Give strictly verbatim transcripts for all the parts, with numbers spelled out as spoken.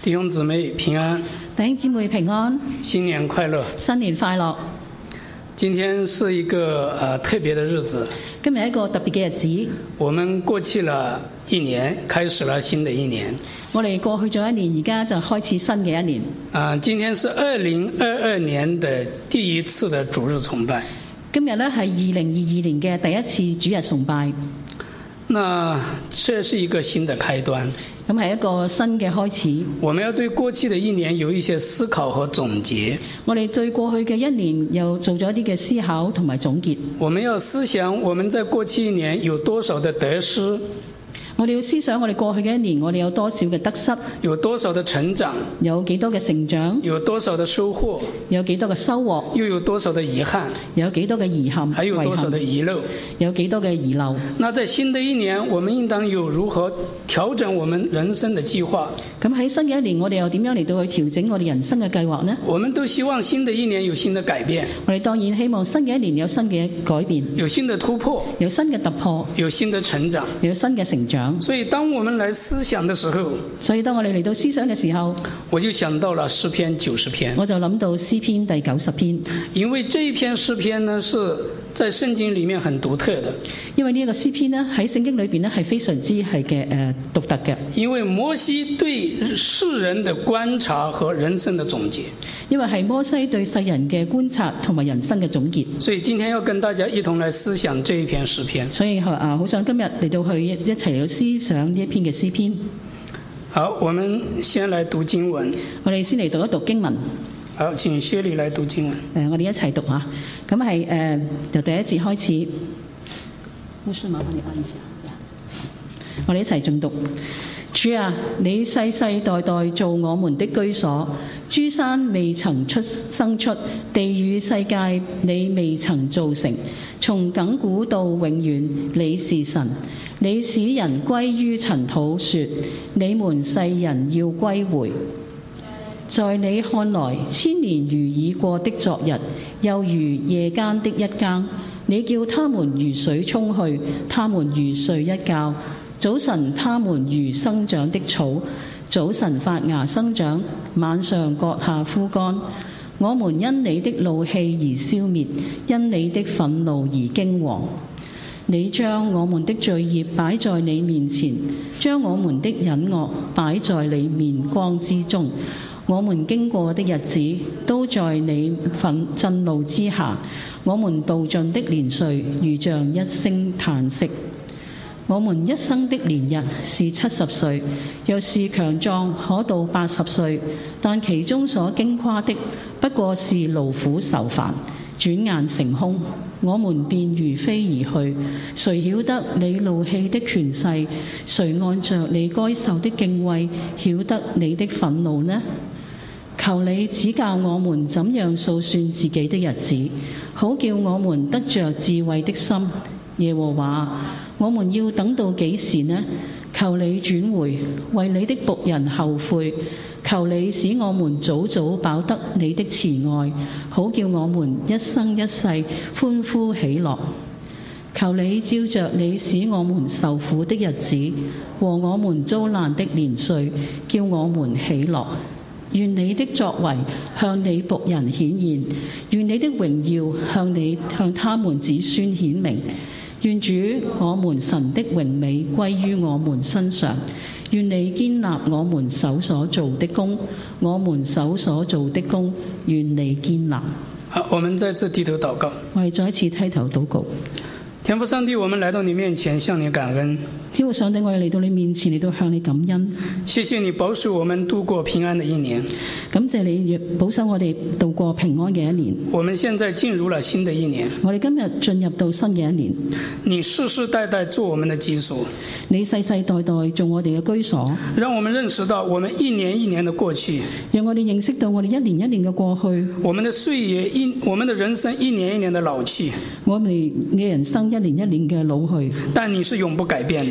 弟兄姊妹平安， 弟兄姊妹平安， 新年快乐！ 新年快樂！ 今天是一個呃特別的日子， 今日係一個特別嘅日子。 我們過去了一年，開始了新的一年。 我哋過去咗一年，而家就開始新嘅一年。 啊、呃，今天是二零二二年的第一次的主日崇拜。 今日呢係二零二二年嘅第一次主日崇拜。 那這是一個新的開端。 咁係一個新嘅開始。 我們要對過去的一年有一些思考和總結。 我哋對過去嘅一年又做咗一啲嘅思考同埋總結。 我們要思想我們在過去一年有多少的得失。 我哋要思想我哋過去嘅一年，我哋有多少嘅得失， 有多少的成長， 有幾多嘅成長， 有多少的收穫， 有幾多嘅收穫， 又有多少的遺憾， 有幾多嘅遺憾， 還有多少的遺漏， 有幾多嘅遺漏。 那在新的一年，我們應當有如何調整我們人生的計劃？ 咁喺新嘅一年，我哋又點樣嚟到去調整我哋人生嘅計劃呢？ 我們都希望新的一年有新的改變。 我哋當然希望新嘅一年有新嘅改變， 有新的突破， 有新嘅突破， 有新的成長， 有新嘅成長。 所以當我們來思想的時候， 所以當我哋嚟到思想嘅時候， 我就想到了詩篇九十篇。 我就諗到詩篇第九十篇。 因為這一篇詩篇呢，是在聖經裡面很獨特的。 因為呢一個詩篇呢，喺聖經裏邊呢係非常之係嘅誒獨特嘅。 因為摩西對世人的觀察和人生的總結。 因為係摩西對世人嘅觀察同埋人生嘅總結。 所以今天要跟大家一同來思想這一篇詩篇。 所以啊，好想今日嚟到去一一齊嚟到思想呢一篇嘅詩篇。 好，我們先來讀經文。 我哋先嚟讀一讀經文。 好，請薛莉來讀經文。 誒、呃，我哋一齊讀下。咁係誒由第一節開始。牧師，麻煩你按一下。我哋一齊誦讀。主啊，你世世代代造我們的居所，諸山未曾出生出，地與世界你未曾造成。從亙古到永遠，你是神。你使人歸於塵土，說：你們世人要歸回。在你看來，千年如已過的昨日，又如夜間的一更。你叫他們如水沖去，他們如睡一覺。早晨他們如生長的草，早晨發芽生長，晚上割下枯乾。我們因你的怒氣而消滅，因你的憤怒而驚惶。你將我們的罪孽擺在你面前，將我們的隱惡擺在你面光之中。我們經過的日子都在你憤震怒之下，我們度盡的年歲如像一聲嘆息。我們一生的年日是七十歲，若是強壯可到八十歲，但其中所經誇的不過是勞苦愁煩，轉眼成空，我們便如飛而去。誰曉得你怒氣的權勢？誰按着你該受的敬畏曉得你的憤怒呢？求你指教我們怎樣數算自己的日子，好叫我們得着智慧的心。耶和華，我們要等到幾時呢？求你轉回，為你的僕人後悔。求你使我們早早飽得你的慈愛，好叫我們一生一世歡呼喜樂。求你照着你使我們受苦的日子和我們遭難的年歲，叫我們喜樂。願你的作為向你僕人顯現，願你的榮耀向你向他們子孫顯明。願主我們神的榮美歸於我們身上，願你堅立我們手所做的工，我們手所做的工，願你堅立。 好，我們再次低頭禱告。 我哋再一次低頭禱告。 天父上帝，我們來到你面前，向你感恩。 天父上帝，我哋嚟到你面前，嚟到向你感恩。 謝謝你保守我們度過平安的一年。 感謝你保守我哋度過平安嘅一年。 我們現在進入了新的一年。 我哋今日進入到新嘅一年。 你世世代代做我們的居所。 你世世代代做我哋嘅居所。讓我們認識到我們一年一年的過去。 讓我哋認識到我哋一年一年嘅過去。 我們的歲月一，我們的人生一年一年的老去。 我哋嘅人生一年一年嘅老去。 但你是永不改變的。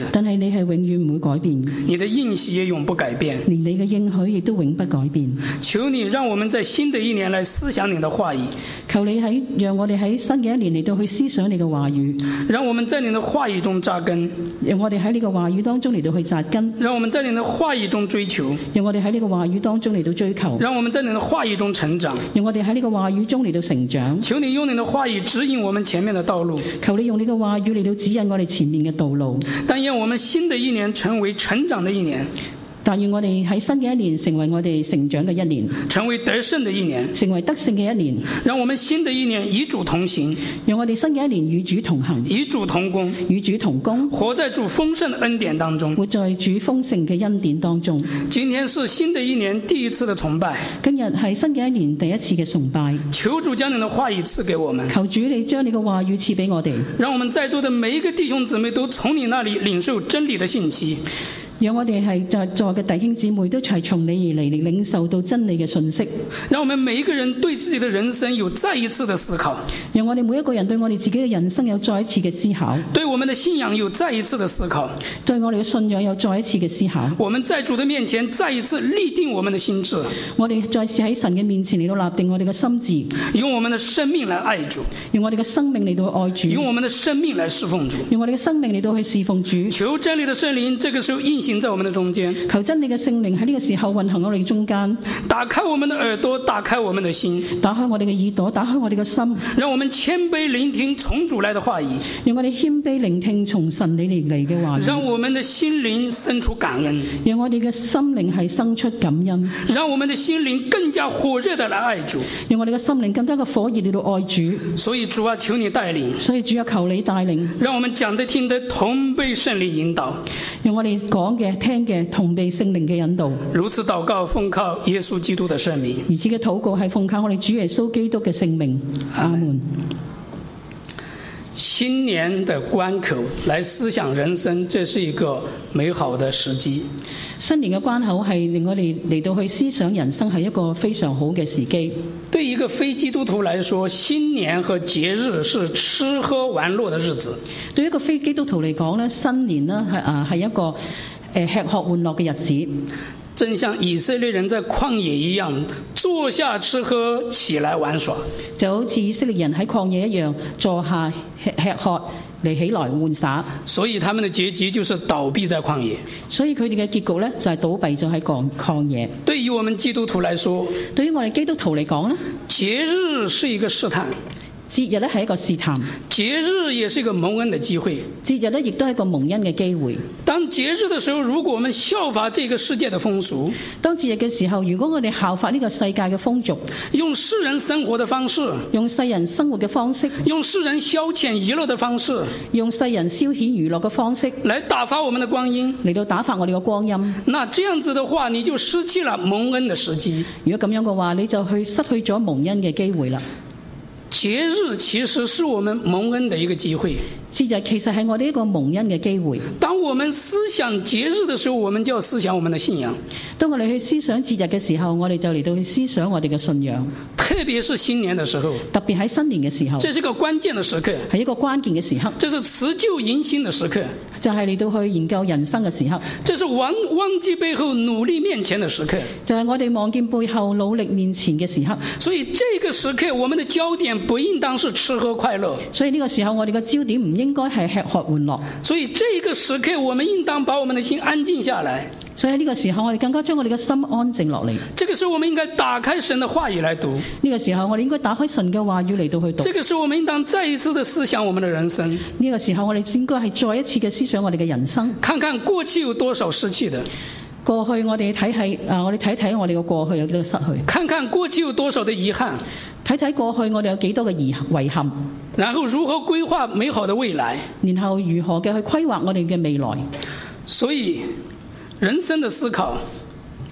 但係你係永遠唔會改變， 你的應許也永不改變。 連你嘅應許亦都永不改變。 求你讓我們在新的一年來思想你的話語， 求你喺讓我哋喺新嘅一年嚟到去思想你嘅話語， 讓我們在你的話語中扎根， 讓我哋喺你嘅話語當中嚟到去扎根， 讓我們在你的話語中追求， 讓我哋喺呢個話語當中嚟到追求， 讓我們在你的話語中成長， 讓我哋喺呢個話語中嚟到成長。 求你用你的話語指引我們前面的道路， 求你用你嘅話語嚟到指引我哋前面嘅道路。 但願我們新的一年成為成長的一年， 但願我哋喺新嘅一年成為我哋成長嘅一年， 成為得勝的一年， 成為得勝嘅一年。 讓我們新的一年與主同行， 讓我哋新嘅一年與主同行， 與主同工， 與主同工， 活在主豐盛的恩典當中， 活在主豐盛嘅恩典當中。 今天是新的一年第一次的崇拜， 今日係新嘅一年第一次嘅崇拜。 求主將你的話語賜給我們， 求主你將你嘅話語賜俾我哋， 讓我們在座的每一個弟兄姊妹都從你那裡領受真理的信息。 讓我哋係在座嘅弟兄姊妹都齊從你而嚟，嚟領受到真理嘅信息。 讓我們每一個人對自己的人生有再一次的思考， 讓我哋每一個人對我哋自己嘅人生有再一次嘅思考， 對我們的信仰有再一次的思考， 對我哋嘅信仰有再一次嘅思考。 我們在主的面前再一次立定我們的心志， 我哋再次喺神嘅面前嚟到立定我哋嘅心志， 用我們的生命來愛主， 用我哋嘅生命嚟到愛主， 用我們的生命來侍奉主， 用我哋嘅生命嚟到去侍奉主。 求真理的聖靈這個時候運行在我們的中間， 求真理嘅聖靈喺呢個時候運行我哋中間， 打開我們的耳朵，打開我們的心， 打開我哋嘅耳朵，打開我哋嘅心， 讓我們謙卑聆聽從主來的話語， 讓我哋謙卑聆聽從神你嚟嚟嘅話語， 讓我們的心靈生出感恩， 讓我哋嘅心靈係生出感恩， 讓我們的心靈更加火熱地來愛主， 讓我哋嘅心靈更加嘅火熱嚟到愛主。 所以主啊，求你帶領， 所以主啊，求你帶領， 讓我們講的聽的同被聖靈引導， 讓我哋講嘅聽嘅同被聖靈嘅引導。 如此禱告，奉靠耶穌基督的聖名。 如此嘅禱告係奉靠我哋主耶穌基督嘅聖名。阿門。 新年的關口來思想人生，這是一個美好的時機。 新年嘅關口係令我哋嚟到去思想人生，係一個非常好嘅時機。 對一個非基督徒來說，新年和節日是吃喝玩樂的日子。 對一個非基督徒嚟講咧，新年呢係啊係一個誒吃喝玩樂嘅日子。 正像以色列人在曠野一樣，坐下吃喝，起來玩耍。 就好似以色列人喺曠野一樣，坐下吃吃喝嚟起來玩耍。 所以他們的結局就是倒閉在曠野。 所以佢哋嘅結局咧就係倒閉咗喺曠曠野。 對於我們基督徒來說， 對於我哋基督徒嚟講咧， 節日是一個試探。 節日咧係一個試探， 節日也是一個蒙恩的機會。 節日咧亦都係一個蒙恩嘅機會。 當節日的時候，如果我們效法這個世界的風俗， 當節日嘅時候，如果我哋效法呢個世界嘅風俗， 用世人生活的方式， 用世人生活嘅方式， 用世人消遣娛樂的方式， 用世人消遣娛樂嘅方式來打發我們的光陰， 嚟到打發我哋嘅光陰。 那這樣子的話，你就失去了蒙恩的時機。 如果咁樣嘅話，你就去失去咗蒙恩嘅機會啦。 節日其實是我們蒙恩的一個機會。 節日其實係我哋一個蒙恩嘅機會。 當我們思想節日的時候，我們就要思想我們的信仰。 當我哋去思想節日嘅時候，我哋就嚟到去思想我哋嘅信仰。 特別是新年的時候， 特別喺新年嘅時候， 這是個關鍵的時刻， 係一個關鍵嘅時刻。 這是辭舊迎新的時刻， 就係嚟到去研究人生嘅時刻。 這是忘忘記背後努力面前的時刻， 就係我哋望見背後努力面前嘅時刻。 所以這個時刻，我們的焦點不應當是吃喝快樂。 所以呢個時候，我哋嘅焦點唔應該係吃喝玩樂。 所以這個時刻，我們應當把我們的心安靜下來。 所以喺呢個時候，我哋更加將我哋嘅心安靜落嚟。 這個時候，我們應該打開神的話語來讀。 呢個時候，我哋應該打開神嘅話語嚟到去讀。 這個時候，我們應當再一次的思想我們的人生。 呢個時候，我哋應該係再一次嘅思想我哋嘅人生。 看看過去有多少失去的。 過去我哋睇睇啊，我哋睇睇我哋嘅過去有幾多失去。 看看過去有多少的遺憾。 睇睇過去我哋有幾多嘅遺遺憾。 然後如何規劃美好的未來。 然後如何嘅去規劃我哋嘅未來。 所以人生的思考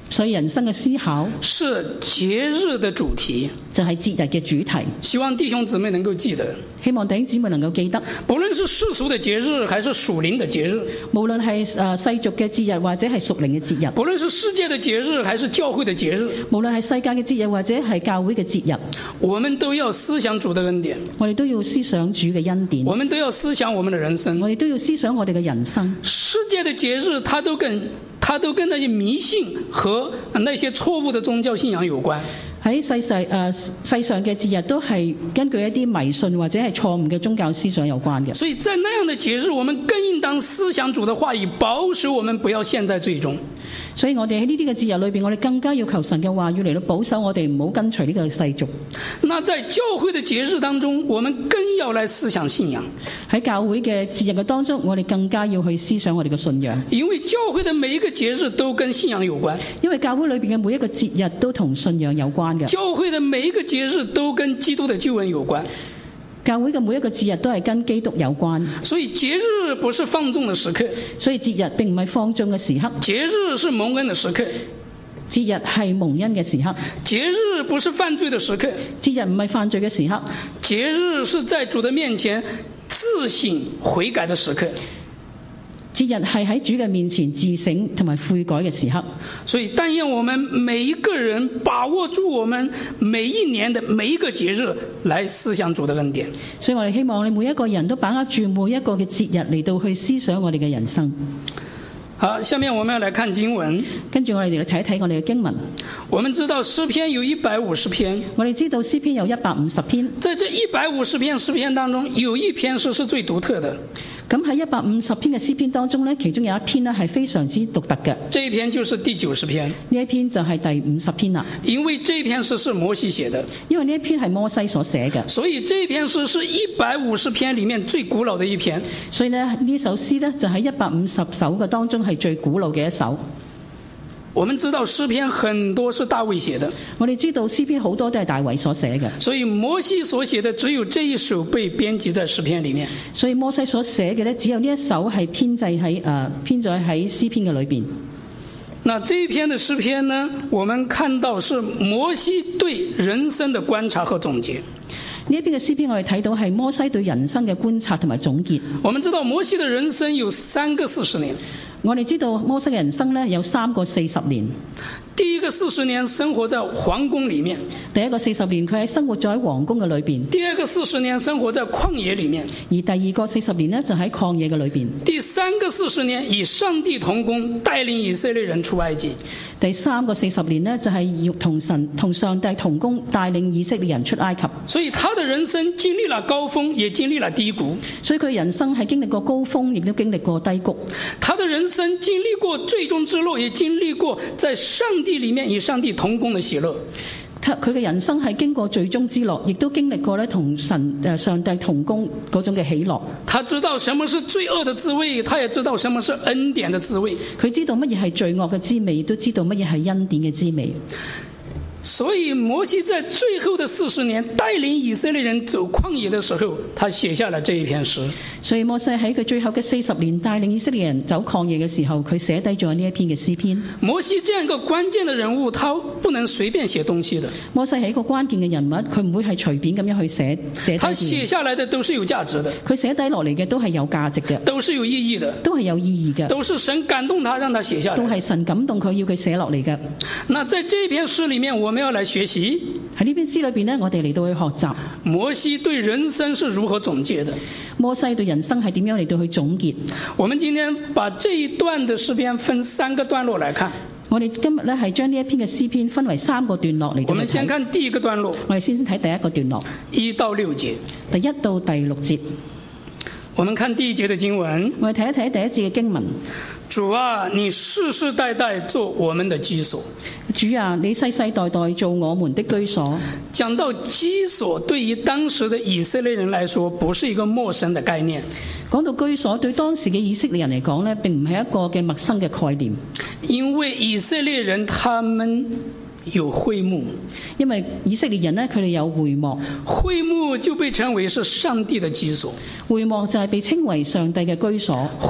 所以人生嘅思考是節日的主題， 就係節日嘅主題。 希望弟兄姊妹能夠記得， 希望弟兄姊妹能夠記得， 不論是世俗的節日還是屬靈的節日， 無論係誒世俗嘅節日或者係屬靈嘅節日， 不論是世界的節日還是教會的節日， 無論係世界嘅節日或者係教會嘅節日， 我們都要思想主的恩典， 我哋都要思想主嘅恩典， 我們都要思想我們的人生， 我哋都要思想我哋嘅人生。 世界的節日，它都跟它都跟那些迷信和那些錯誤的宗教信仰有關。 喺世世誒、呃、世上嘅節日都係根據一啲迷信或者係錯誤嘅宗教思想有關嘅。 所以在那樣的節日，我們更應當思想主的話語，保守我們不要陷在罪中。 所以我哋喺呢啲嘅節日裏邊，我哋更加要求神嘅話語嚟到保守我哋，唔好跟隨呢個世俗。 那在教會的節日當中，我們更要來思想信仰。 喺教會嘅節日嘅當中，我哋更加要去思想我哋嘅信仰。 因為教會的每一個節日都跟信仰有關。 因為教會裏邊嘅每一個節日都同信仰有關嘅。 教會的每一個節日都跟基督的救恩有關。 教會嘅每一個節日都係跟基督有關。 所以節日不是放縱的時刻。 所以節日並唔係放縱嘅時刻。 節日是蒙恩的時刻。 節日係蒙恩嘅時刻。 節日不是犯罪的時刻。 節日唔係犯罪嘅時刻。 節日是在主的面前自省悔改的時刻。 節日係喺主嘅面前自省同埋悔改嘅時刻。 所以但願我們每一個人把握住我們每一年的每一個節日來思想主的恩典。 所以我哋希望你每一個人都把握住每一個嘅節日嚟到去思想我哋嘅人生。 好，下面我們要來看經文。 跟住我哋嚟睇一睇我哋嘅經文。 我們知道詩篇有一百五十篇。 我哋知道詩篇有一百五十篇。 在這一百五十篇詩篇當中，有一篇詩是最獨特的。 咁喺一百五十篇嘅詩篇當中呢，其中有一篇呢係非常之獨特嘅。 這一篇就是第九十篇。 呢一篇就係第五十篇啦。 因為這篇詩是摩西寫的。 因為呢一篇係摩西所寫嘅。 所以這篇詩是一百五十篇裡面最古老的一篇。 所以呢，呢首詩呢，就喺一百五十首嘅當中係最古老嘅一首。 我們知道詩篇很多是大衛寫的。 我哋知道詩篇好多都係大衛所寫嘅。 所以摩西所寫的只有這一首被編輯在詩篇裡面。 所以摩西所寫嘅呢，只有呢一首係編製喺誒編載喺詩篇嘅裏邊。 那這一篇的詩篇呢，我們看到是摩西對人生的觀察和總結。 呢一篇嘅詩篇我哋睇到係摩西對人生嘅觀察同埋總結。 我們知道摩西的人生有三個四十年。 我哋知道摩西嘅人生呢，有三個四十年。 第一個四十年生活在皇宮裡面。 第一個四十年佢喺生活咗喺皇宮嘅裏邊。 第二個四十年生活在曠野裡面。 而第二個四十年呢，就喺曠野嘅裏邊。 第三個四十年與上帝同工，帶領以色列人出埃及。 第三個四十年呢，就係要同神同上帝同工，帶領以色列人出埃及。 所以他的人生經歷了高峰，也經歷了低谷。 所以佢人生係經歷過高峰，亦都經歷過低谷。 他的人生經歷過最終之樂，也經歷過在上帝裡面與上帝同工的喜樂。 佢嘅人生係經過最終之樂，亦都經歷過咧同神誒上帝同工嗰種嘅喜樂。 他知道什麼是罪惡的滋味，他也知道什麼是恩典的滋味。 佢知道乜嘢係罪惡嘅滋味，亦都知道乜嘢係恩典嘅滋味。 所以摩西在最後的四十年帶領以色列人走曠野的時候，他寫下了這一篇詩。 所以摩西喺佢最後嘅四十年帶領以色列人走曠野嘅時候，佢寫低咗呢一篇嘅詩篇。 摩西這樣一個關鍵的人物，他不能隨便寫東西的。 摩西係一個關鍵嘅人物，佢唔會係隨便咁樣去寫寫低。 他寫下來的都是有價值的。 佢寫低落嚟嘅都係有價值嘅， 都是有意義的， 都係有意義嘅， 都是神感動他讓他寫下來， 都係神感動佢要佢寫落嚟嘅。 那在這篇詩裡面，我們要來學習。 喺呢篇詩裏邊呢，我哋嚟到去學習摩西對人生是如何總結的。 摩西對人生係點樣嚟到去總結。 我們今天把這一段的詩篇分三個段落來看。 我哋今日呢係將呢一篇嘅詩篇分為三個段落嚟到去睇。 我們先看第一個段落。 我哋先睇第一個段落， 一到六節。 第一到第六節。 我們看第一節的經文。 我哋睇一睇第一節嘅經文。 主啊，你世世代代做我們的居所。 主啊，你世世代代做我們的居所。 講到居所，對於當時的以色列人來說，不是一個陌生的概念。 講到居所，對當時嘅以色列人嚟講呢，並唔係一個嘅陌生嘅概念。 因為以色列人他們有會幕， 因為以色列人呢，佢哋有會幕， 會幕就被稱為是上帝的居所。 會幕就係被稱為上帝嘅居所。 會幕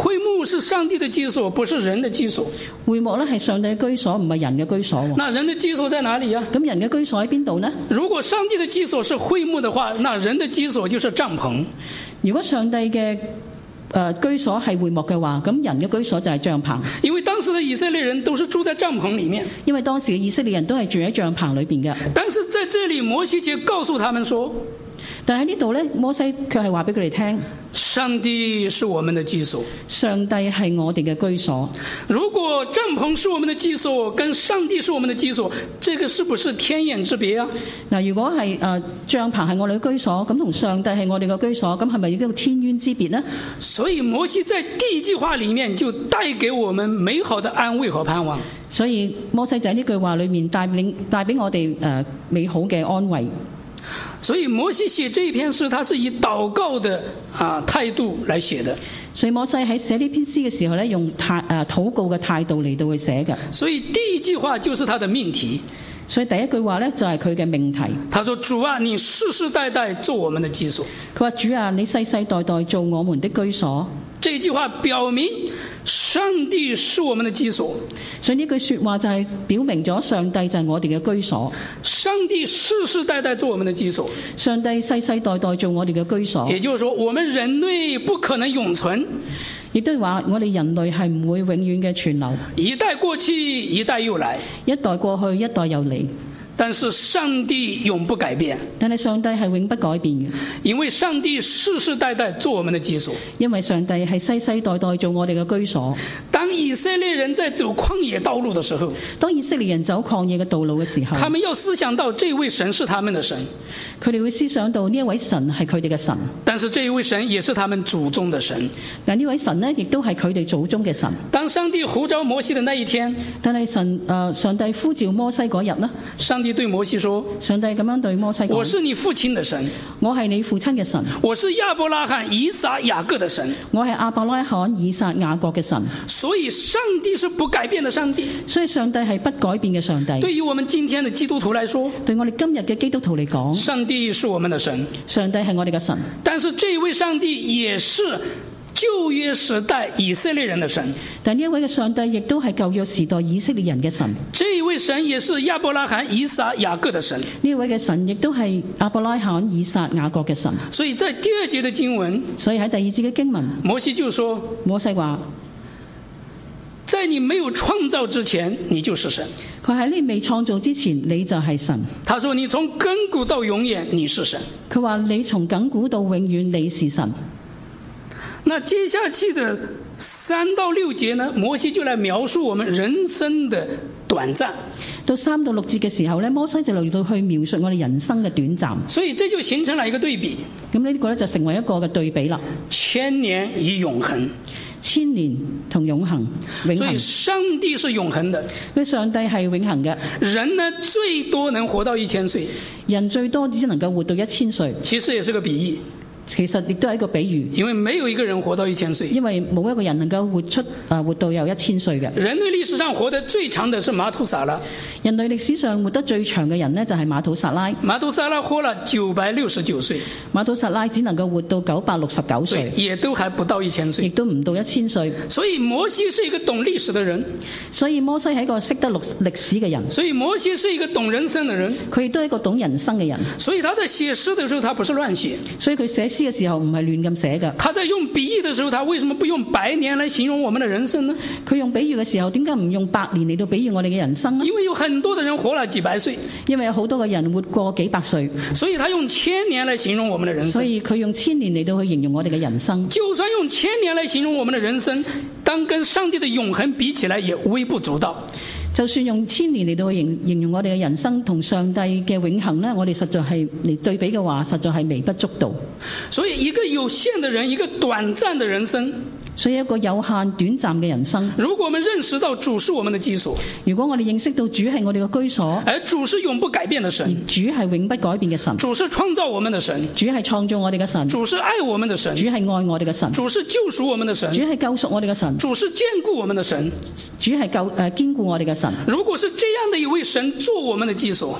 幕是上帝的居所，不是人的居所。 會幕咧係上帝嘅居所，唔係人嘅居所喎。 那人的居所在哪裡啊？ 咁人嘅居所喺邊度呢？ 如果上帝的居所是會幕的話，那人的居所就是帳篷。 如果上帝嘅誒、呃、居所係會幕嘅話，咁人嘅居所就係帳篷。 因為當時的以色列人都是住在帳篷裡面。 因為當時嘅以色列人都係住喺帳篷裏邊嘅。 但是在這裡，摩西卻告訴他們說， 但喺呢度咧，摩西卻係話俾佢哋聽， 上帝是我們的居所。 上帝係我哋嘅居所。 如果帳篷是我們的居所，跟上帝是我們的居所，這個是不是天壤之別啊？ 嗱，如果係誒、呃、帳篷係我哋嘅居所，咁同上帝係我哋嘅居所，咁係咪已經有天淵之別呢？ 所以摩西在第一句話裡面就帶給我們美好的安慰和盼望。 所以摩西就喺呢句話裡面帶領帶俾我哋誒、呃、美好嘅安慰。 所以摩西寫這一篇詩，他是以禱告的啊態度來寫的。 所以摩西喺寫呢篇詩嘅時候咧，用態誒禱告嘅態度嚟到去寫嘅。 所以第一句話就是他的命題。 所以第一句話咧就係佢嘅命題。 他說：主啊，你世世代代做我們的居所。 佢話：主啊，你世世代代做我們的居所。 這句話表明上帝是我們的居所。 所以呢句說話就係表明咗上帝就係我哋嘅居所。 上帝世世代代做我們的居所。 上帝世世代代做我哋嘅居所。 也就是說，我們人類不可能永存。 亦都係話我哋人類係唔會永遠嘅存留。 一代過去，一代又來。 一代過去，一代又嚟。 但是上帝永不改變。 但係上帝係永不改變嘅。 因為上帝世世代代做我們的居所。 因為上帝係世世代代做我哋嘅居所。 當以色列人在走曠野道路的時候， 當以色列人走曠野嘅道路嘅時候， 他們要思想到這位神是他們的神。 佢哋會思想到呢一位神係佢哋嘅神。 但是這一位神也是他們祖宗的神。 但呢位神呢，亦都係佢哋祖宗嘅神。 當上帝呼召摩西的那一天， 但係神誒、呃、上帝呼召摩西嗰日呢， 上帝對摩西說： 上帝咁樣對摩西講： 我是你父親的神。 我係你父親嘅神。 我是亞伯拉罕、以撒、雅各的神。 我係亞伯拉罕、以撒、雅各嘅神。 所以上帝是不改變的上帝。 所以上帝係不改變嘅上帝。 對於我們今天的基督徒來說， 對我哋今日嘅基督徒嚟講， 上帝是我們的神。 上帝係我哋嘅神。 但是這位上帝也是舊約時代以色列人的神。 但呢一位嘅上帝亦都係舊約時代以色列人嘅神。 這一位神也是亞伯拉罕、以撒、雅各的神。 呢一位嘅神亦都係亞伯拉罕、以撒、雅各嘅神。 所以在第二節的經文， 所以喺第二節嘅經文， 摩西就說： 摩西話， 在你沒有創造之前，你就是神。 佢喺你未創造之前，你就係神。 他說：你從亙古到永遠，你是神。 佢話你從亙古到永遠，你是神。 那接下去的三到六節呢，摩西就來描述我們人生的短暫。 到三到六節嘅時候呢，摩西就嚟到去描述我哋人生嘅短暫。 所以這就形成了一個對比。 咁呢個咧就成為一個嘅對比啦。 千年與永恆。 千年同永恆，永恆。 所以上帝是永恆的。 佢上帝係永恆嘅。 人呢最多能活到一千歲。 人最多只能夠活到一千歲。 其實也是個比喻。 其實亦都係一個比喻， 因為沒有一個人活到一千歲， 因為冇一個人能夠活出啊活到有一千歲嘅。 人類歷史上活得最長的是馬土撒拉。 人類歷史上活得最長嘅人呢，就係馬土撒拉。 馬土撒拉活了九百六十九歲。 馬土撒拉只能夠活到九百六十九歲， 也都還不到一千歲， 亦都唔到一千歲。 所以摩西是一個懂歷史的人， 所以摩西係一個識得歷歷史嘅人。 所以摩西是一個懂人生的人， 佢亦都係一個懂人生嘅人。 所以他在寫詩的時候，他不是亂寫。 所以佢寫詩嘅時候唔係亂咁寫嘅。 他在用比喻的時候，他為什麼不用百年來形容我們的人生呢？ 佢用比喻嘅時候，點解唔用百年嚟到比喻我哋嘅人生呢？ 因為有很多的人活了幾百歲， 因為有好多嘅人活過幾百歲， 所以他用千年來形容我們的人生。 所以佢用千年嚟到去形容我哋嘅人生。 就算用千年來形容我們的人生，當跟上帝的永恆比起來，也微不足道。 就算用千年嚟到去形形容我哋嘅人生同上帝嘅永恆呢，我哋實在係嚟對比嘅話，實在係微不足道。 所以一個有限的人，一個短暫的人生， 所以一個有限短暫嘅人生， 如果我們認識到主是我們的居所， 如果我哋認識到主係我哋嘅居所， 而主是永不改變的神， 主係永不改變嘅神， 主是創造我們的神， 主係創造我哋嘅神， 主是愛我們的神， 主係愛我哋嘅神， 主是救贖我們的神， 主係救贖我哋嘅神， 主是堅固我們的神， 主係救誒堅固我哋嘅神。 如果是這樣的一位神做我們的居所，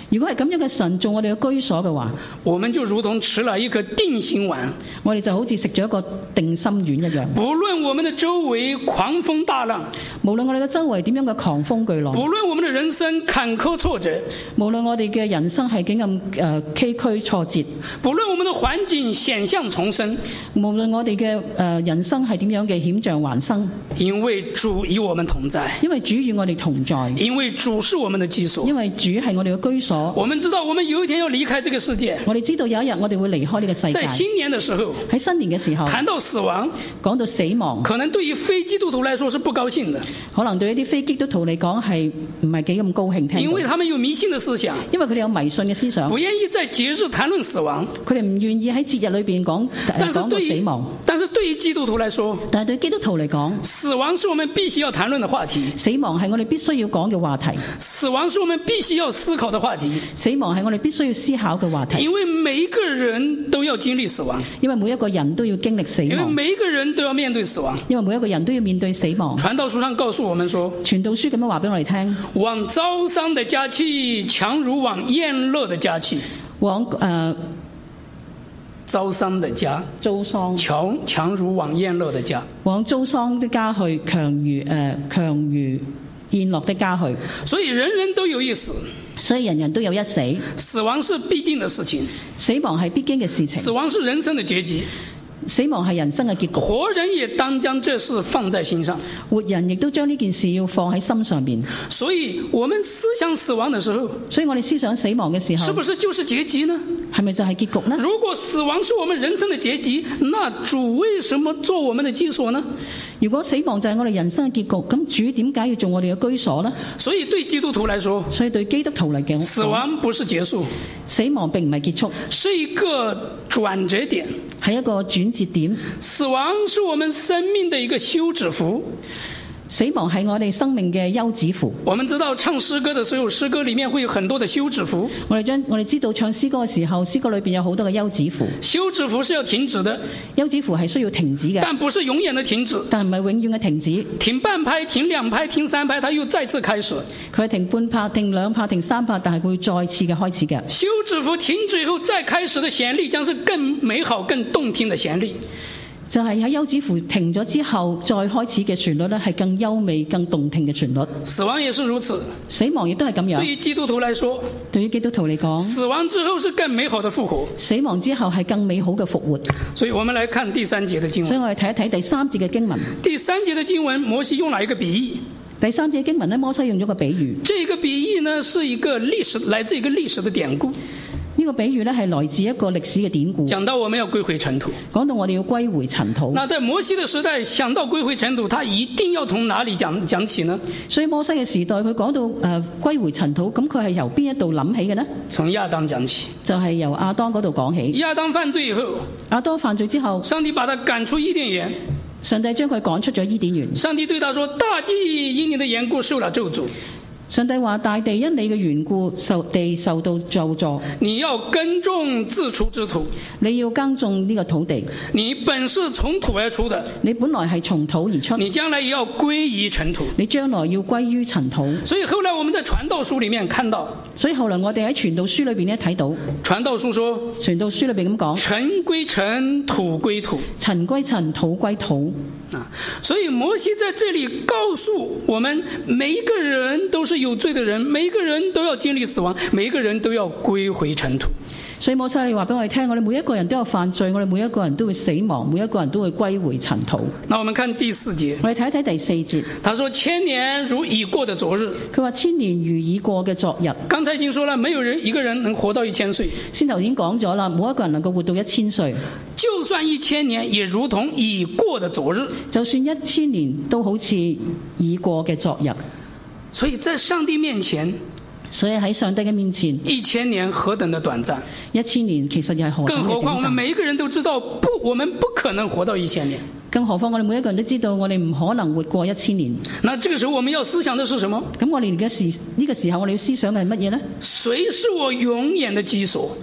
如果係咁樣嘅神做我哋嘅居所嘅話， 我們就如同吃了一顆定心丸， 我哋就好似食咗一個定心丸一樣。 不論我們的周圍狂風大浪， 無論我哋嘅周圍點樣嘅狂風巨浪， 不論我們的人生坎坷挫折， 無論我哋嘅人生係幾咁誒崎嶇挫折， 不論我們的環境險象叢生， 無論我哋嘅誒人生係點樣嘅險象環生， 因為主與我們同在， 因為主與我哋同在， 因為主是我們的居所， 因為主係我哋嘅居所。 我們知道我們有一天要離開這個世界， 我哋知道有一日我哋會離開呢個世界。 在新年的時候， 喺新年嘅時候， 談到死亡， 講到死亡， 可能對於非基督徒來說是不高興的， 可能對一啲非基督徒嚟講係唔係幾咁高興聽， 因為他們有迷信的思想， 因為佢哋有迷信嘅思想， 不願意在節日談論死亡， 佢哋唔願意喺節日裏邊講講到死亡。 但是對於基督徒來說， 但係對基督徒嚟講， 死亡是我們必須要談論的話題， 死亡係我哋必須要講嘅話題， 死亡是我們必須要思考的話題， 死亡係我哋必須要思考嘅話題， 因為每一個人都要經歷死亡， 因為每一個人都要經歷死亡， 因為每一個人都要面對死亡， 因為每一個人都要面對死亡。 傳道書上告訴我們說， 傳道書咁樣話俾我哋聽， 往遭傷的家去，強如往宴樂的家去。 往誒、呃、 遭傷的家， 遭喪強強如往宴樂的家， 往遭喪的家去，強如誒、呃、強如宴樂的家去。 所以人人都有一死， 所以人人都有一死， 死亡是必定的事情， 死亡係必經嘅事情， 死亡是人生的結局， 死亡係人生嘅結局。 活人也當將這事放在心上， 活人亦都將呢件事要放喺心上面。 所以我們思想死亡的時候， 所以我哋思想死亡嘅時候， 是不是就是結局呢？ 係咪就係結局呢？ 如果死亡是我們人生的結局，那主為什麼做我們的居所呢？ 如果死亡就係我哋人生嘅結局，咁主點解要做我哋嘅居所呢？ 所以對基督徒來說， 所以對基督徒嚟講， 死亡不是結束， 死亡並唔係結束， 是一個轉折點， 係一個轉折點。 死亡是我們生命的一個休止符。 死亡係我哋生命嘅休止符。 我們知道唱詩歌的時候，詩歌裡面會有很多的休止符。 我哋將我哋知道唱詩歌嘅時候，詩歌裏邊有好多嘅休止符。 休止符是要停止的， 休止符係需要停止嘅， 但不是永遠的停止。 但唔係永遠嘅停止。 停半拍、停兩拍、停三拍，它又再次開始。 佢係停半拍、停兩拍、停三拍，但係佢會再次嘅開始嘅。 休止符停止以後再開始的旋律，將是更美好、更動聽的旋律。 就係喺休止符停咗之後，再開始嘅旋律咧，係更優美、更動聽嘅旋律。 死亡也是如此， 死亡亦都係咁樣。 對於基督徒來說， 對於基督徒嚟講， 死亡之後是更美好的復活。 死亡之後係更美好嘅復活。 所以我們來看第三節的經文。 所以我哋睇一睇第三節嘅經文。 第三節的經文，摩西用了一個比喻。 第三節經文咧，摩西用咗個比喻。 這個比喻呢，是一個歷史，來自一個歷史的典故。 呢個比喻咧係來自一個歷史嘅典故， 講到我們要歸回塵土， 講到我哋要歸回塵土。 那在摩西的時代，想到歸回塵土，他一定要從哪裡講講起呢？ 所以摩西嘅時代，佢講到誒、呃、歸回塵土，咁佢係由邊一度諗起嘅呢？ 從亞當講起， 就係、是、由亞當嗰度講起。 亞當犯罪以後， 亞當犯罪之後， 上帝把他趕出伊甸園， 上帝將佢趕出咗伊甸園。 上帝對他說：大地因你的緣故受了咒詛。 上帝話：大地因你嘅緣故受地受到咒詛。 你要耕種自出之土， 你要耕種呢個土地。 你本是從土而出的， 你本來係從土而出。 你將來也要歸於塵土。 你將來要歸於塵土。 所以後來我們在傳道書裡面看到， 所以後來我哋喺傳道書裏邊咧睇到， 傳道書說， 傳道書裏邊咁講： 塵歸塵，土歸土， 塵歸塵，土歸土。 啊，所以摩西在這裡告訴我們，每一個人都是有罪的人，每一個人都要經歷死亡，每一個人都要歸回塵土。 所以摩西你話俾我哋聽，我哋每一個人都有犯罪，我哋每一個人都會死亡，每一個人都會歸回塵土。 那我們看第四節， 我哋睇一睇第四節。他說：千年如已過的昨日。 佢話千年如已過嘅昨日。 剛才已經說了，沒有人一個人能活到一千歲。 先頭已經講咗啦，冇一個人能夠活到一千歲。 就算一千年，也如同已過的昨日。 就算一千年，都好似已過嘅昨日。 所以在上帝面前， 所以喺上帝嘅面前， 一千年何等的短暫！一千年其實又係何等嘅短暫。 更何況我們每一個人都知道，不，我們不可能活到一千年。 更何況我哋每一個人都知道，我哋唔可能活過一千年。 那這個時候我們要思想的是什麼？ 咁我哋而家時呢個時候，我哋要思想嘅係乜嘢呢？ 誰是我永遠的居所？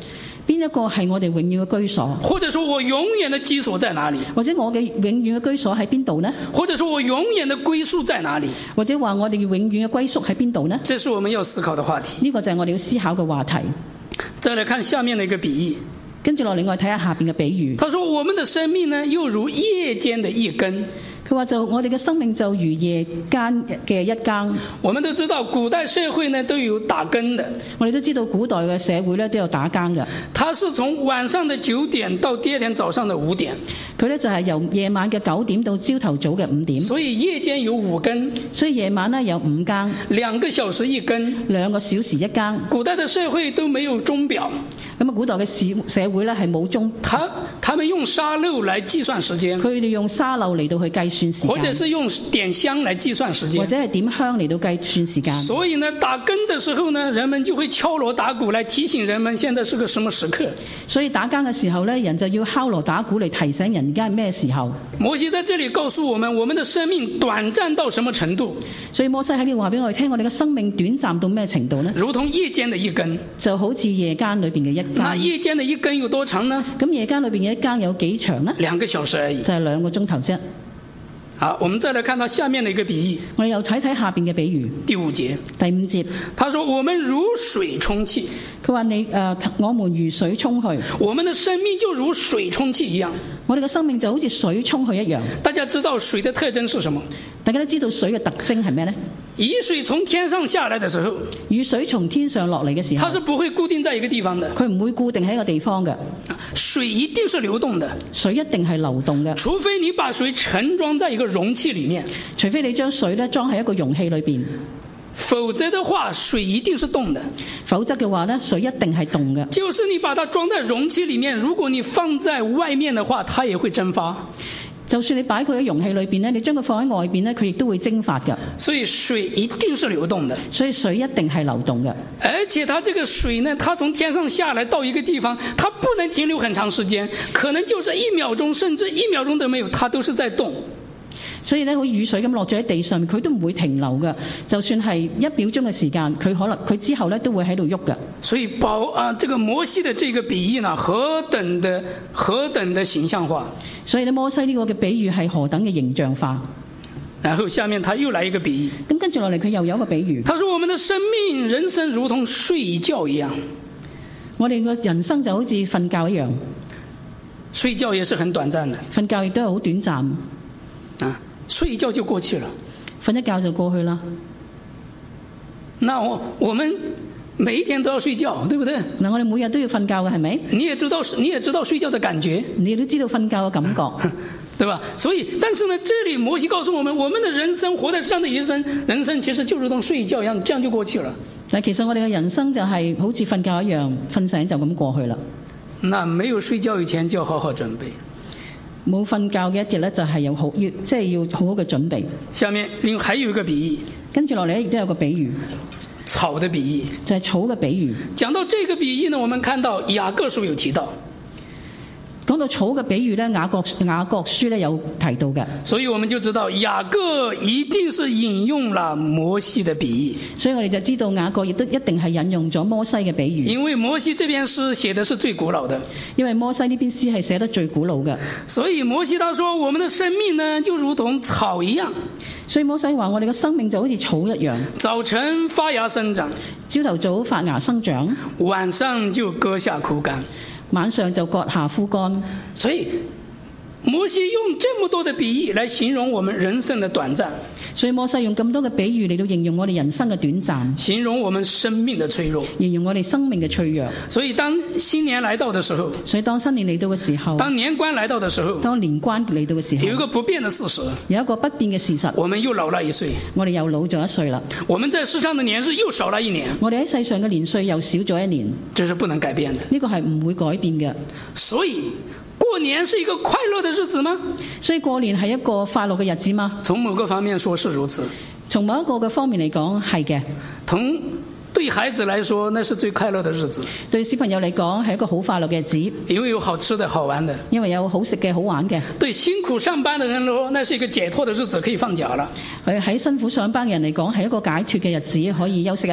邊一個係我哋永遠嘅居所？ 或者說我永遠的居所在哪裡？ 或者我嘅永遠嘅居所喺邊度呢？ 或者說我永遠的歸宿在哪裡？ 或者話我哋永遠嘅歸宿喺邊度呢？ 這是我們要思考的話題。 呢個就係我哋要思考嘅話題。 再來看下面的一個比喻。 跟住落嚟，我哋睇下下邊嘅比喻。 他說：我們的生命呢，又如夜間的一更。 佢話就我哋嘅生命就如夜間嘅一更。 我們都知道古代社會呢都有打更的。我哋都知道古代嘅社會咧都有打更嘅。 它是從晚上的九點到第二天早上的五點。 佢咧就係由夜晚嘅九點到朝頭早嘅五點。 所以夜間有五更。 所以夜晚呢有五更。 兩個小時一更。 兩個小時一更。 古代的社會都沒有鐘錶。 咁啊，古代嘅社社會咧係冇鐘。 他他們用沙漏來計算時間。 佢哋用沙漏嚟到去計算時間。 或者是用點香來計算時間。 或者係點香嚟到計算時間。 所以呢，打更的時候呢，人們就會敲鑼打鼓來提醒人們現在是個什麼時刻。 所以打更嘅時候呢，人就要敲鑼打鼓嚟提醒人而家係咩時候。 摩西在這裡告訴我們，我們的生命短暫到什麼程度？ 所以摩西喺呢度話俾我哋聽，我哋嘅生命短暫到咩程度呢？ 如同夜間的一更， 就好似夜間裏邊嘅一更。 那夜間的一更有多長呢？ 咁夜間裏邊嘅一更有幾長呢？ 兩個小時而已。 就係兩個鐘頭啫。 好，我們再來看到下面的一個比喻。 我哋又睇睇下邊嘅比喻。 第五節。 第五節。 他說：我們如水充氣。 佢話你誒、呃，我們如水沖去。 我們的生命就如水充氣一樣。 我哋嘅生命就好似水沖去一樣。 大家知道水的特徵是什麼？ 大家都知道水嘅特徵係咩呢？ 雨水從天上下來的時候， 雨水從天上落嚟嘅時候， 它是不會固定在一個地方的。 佢唔會固定喺一個地方嘅。 水一定是流動的。 水一定係流動嘅。 除非你把水盛裝在一個容器裡面。 除非你將水咧裝喺一個容器裏邊。 否則的話，水一定是動的。 否則嘅話呢，水一定係動嘅。 就是你把它裝在容器裡面，如果你放在外面的話，它也會蒸發。 就算你擺佢喺容器裏邊呢，你將佢放喺外邊呢，佢亦都會蒸發㗎。 所以水一定是流動的。 所以水一定係流動嘅。 而且它這個水呢，它從天上下來到一個地方，它不能停留很長時間，可能就是一秒鐘，甚至一秒鐘都沒有，它都是在動。 所以咧，好似雨水咁落咗喺地上面，佢都唔會停留嘅。就算係一秒鐘嘅時間，佢可能佢之後咧都會喺度喐嘅。所以保啊，這個摩西的這個比喻呢，何等的何等的形象化。 所以咧，摩西呢個嘅比喻係何等嘅形象化。 然後下面他又來一個比喻。 咁跟住落嚟，佢又有一個比喻。 他說：我們的生命人生如同睡覺一樣。 我哋嘅人生就好似瞓覺一樣。 睡覺也是很短暫的。 瞓覺亦都係好短暫。 啊。睡一覺就過去了， 瞓一覺就過去啦。 那我我們每一天都要睡覺，對不對？ 嗱，我哋每日都要瞓覺嘅，係咪？ 你也知道，你也知道睡覺的感覺， 你也都知道瞓覺嘅感覺， 對吧？所以，但是呢，這裡摩西告訴我們，我們的人生活在世上的一生，人生其實就如同睡覺一樣，這樣就過去了。 但其實我哋嘅人生就係好似瞓覺一樣，瞓醒就咁過去啦。 那沒有睡覺以前就要好好準備。 冇瞓覺嘅一日咧，就係有好要即係要好好嘅準備。 下面另還有一個比喻， 跟住落嚟咧，亦都有個比喻， 草的比喻， 就係草嘅比喻。 講到這個比喻呢，我們看到雅各書有提到。 講到草嘅比喻咧，雅各雅各書咧有提到嘅。 所以我們就知道雅各一定是引用了摩西的比喻。 所以我哋就知道雅各亦都一定係引用咗摩西嘅比喻。 因為摩西這篇詩寫的是最古老的。 因為摩西呢篇詩係寫得最古老嘅。 所以摩西他說：我們的生命呢，就如同草一樣。 所以摩西話：我哋嘅生命就好似草一樣。 早晨發芽生長， 朝頭早發芽生長， 晚上就割下枯乾。 晚上就割下枯乾。 所以摩西用這麼多的比喻來形容我們人生的短暫。 所以摩西用咁多嘅比喻嚟到形容我哋人生嘅短暫， 形容我們生命的脆弱， 形容我哋生命嘅脆弱。 所以當新年來到的時候， 所以當新年嚟到嘅時候， 當年關來到的時候， 當年關嚟到嘅時候， 有一個不變的事實， 有一個不變嘅事實， 我們又老了一歲， 我哋又老咗一歲啦。 我們在世上的年日又少了一年， 我哋喺世上嘅年歲又少咗一年， 這是不能改變的。 呢個係唔會改變嘅。 所以過年是一個快樂的日子嗎？ 所以過年係一個快樂嘅日子嗎？ 從某個方面說是如此。 從某一個嘅方面嚟講係嘅。 同對孩子來說，那是最快樂的日子。 對小朋友嚟講係一個好快樂嘅日子， 因為有好吃的好玩的。 因為有好食嘅好玩嘅。 對辛苦上班的人嚟說，那是一個解脫的日子，可以放假了。 喺辛苦上班嘅人嚟講係一個解脫嘅日子，可以休息一下。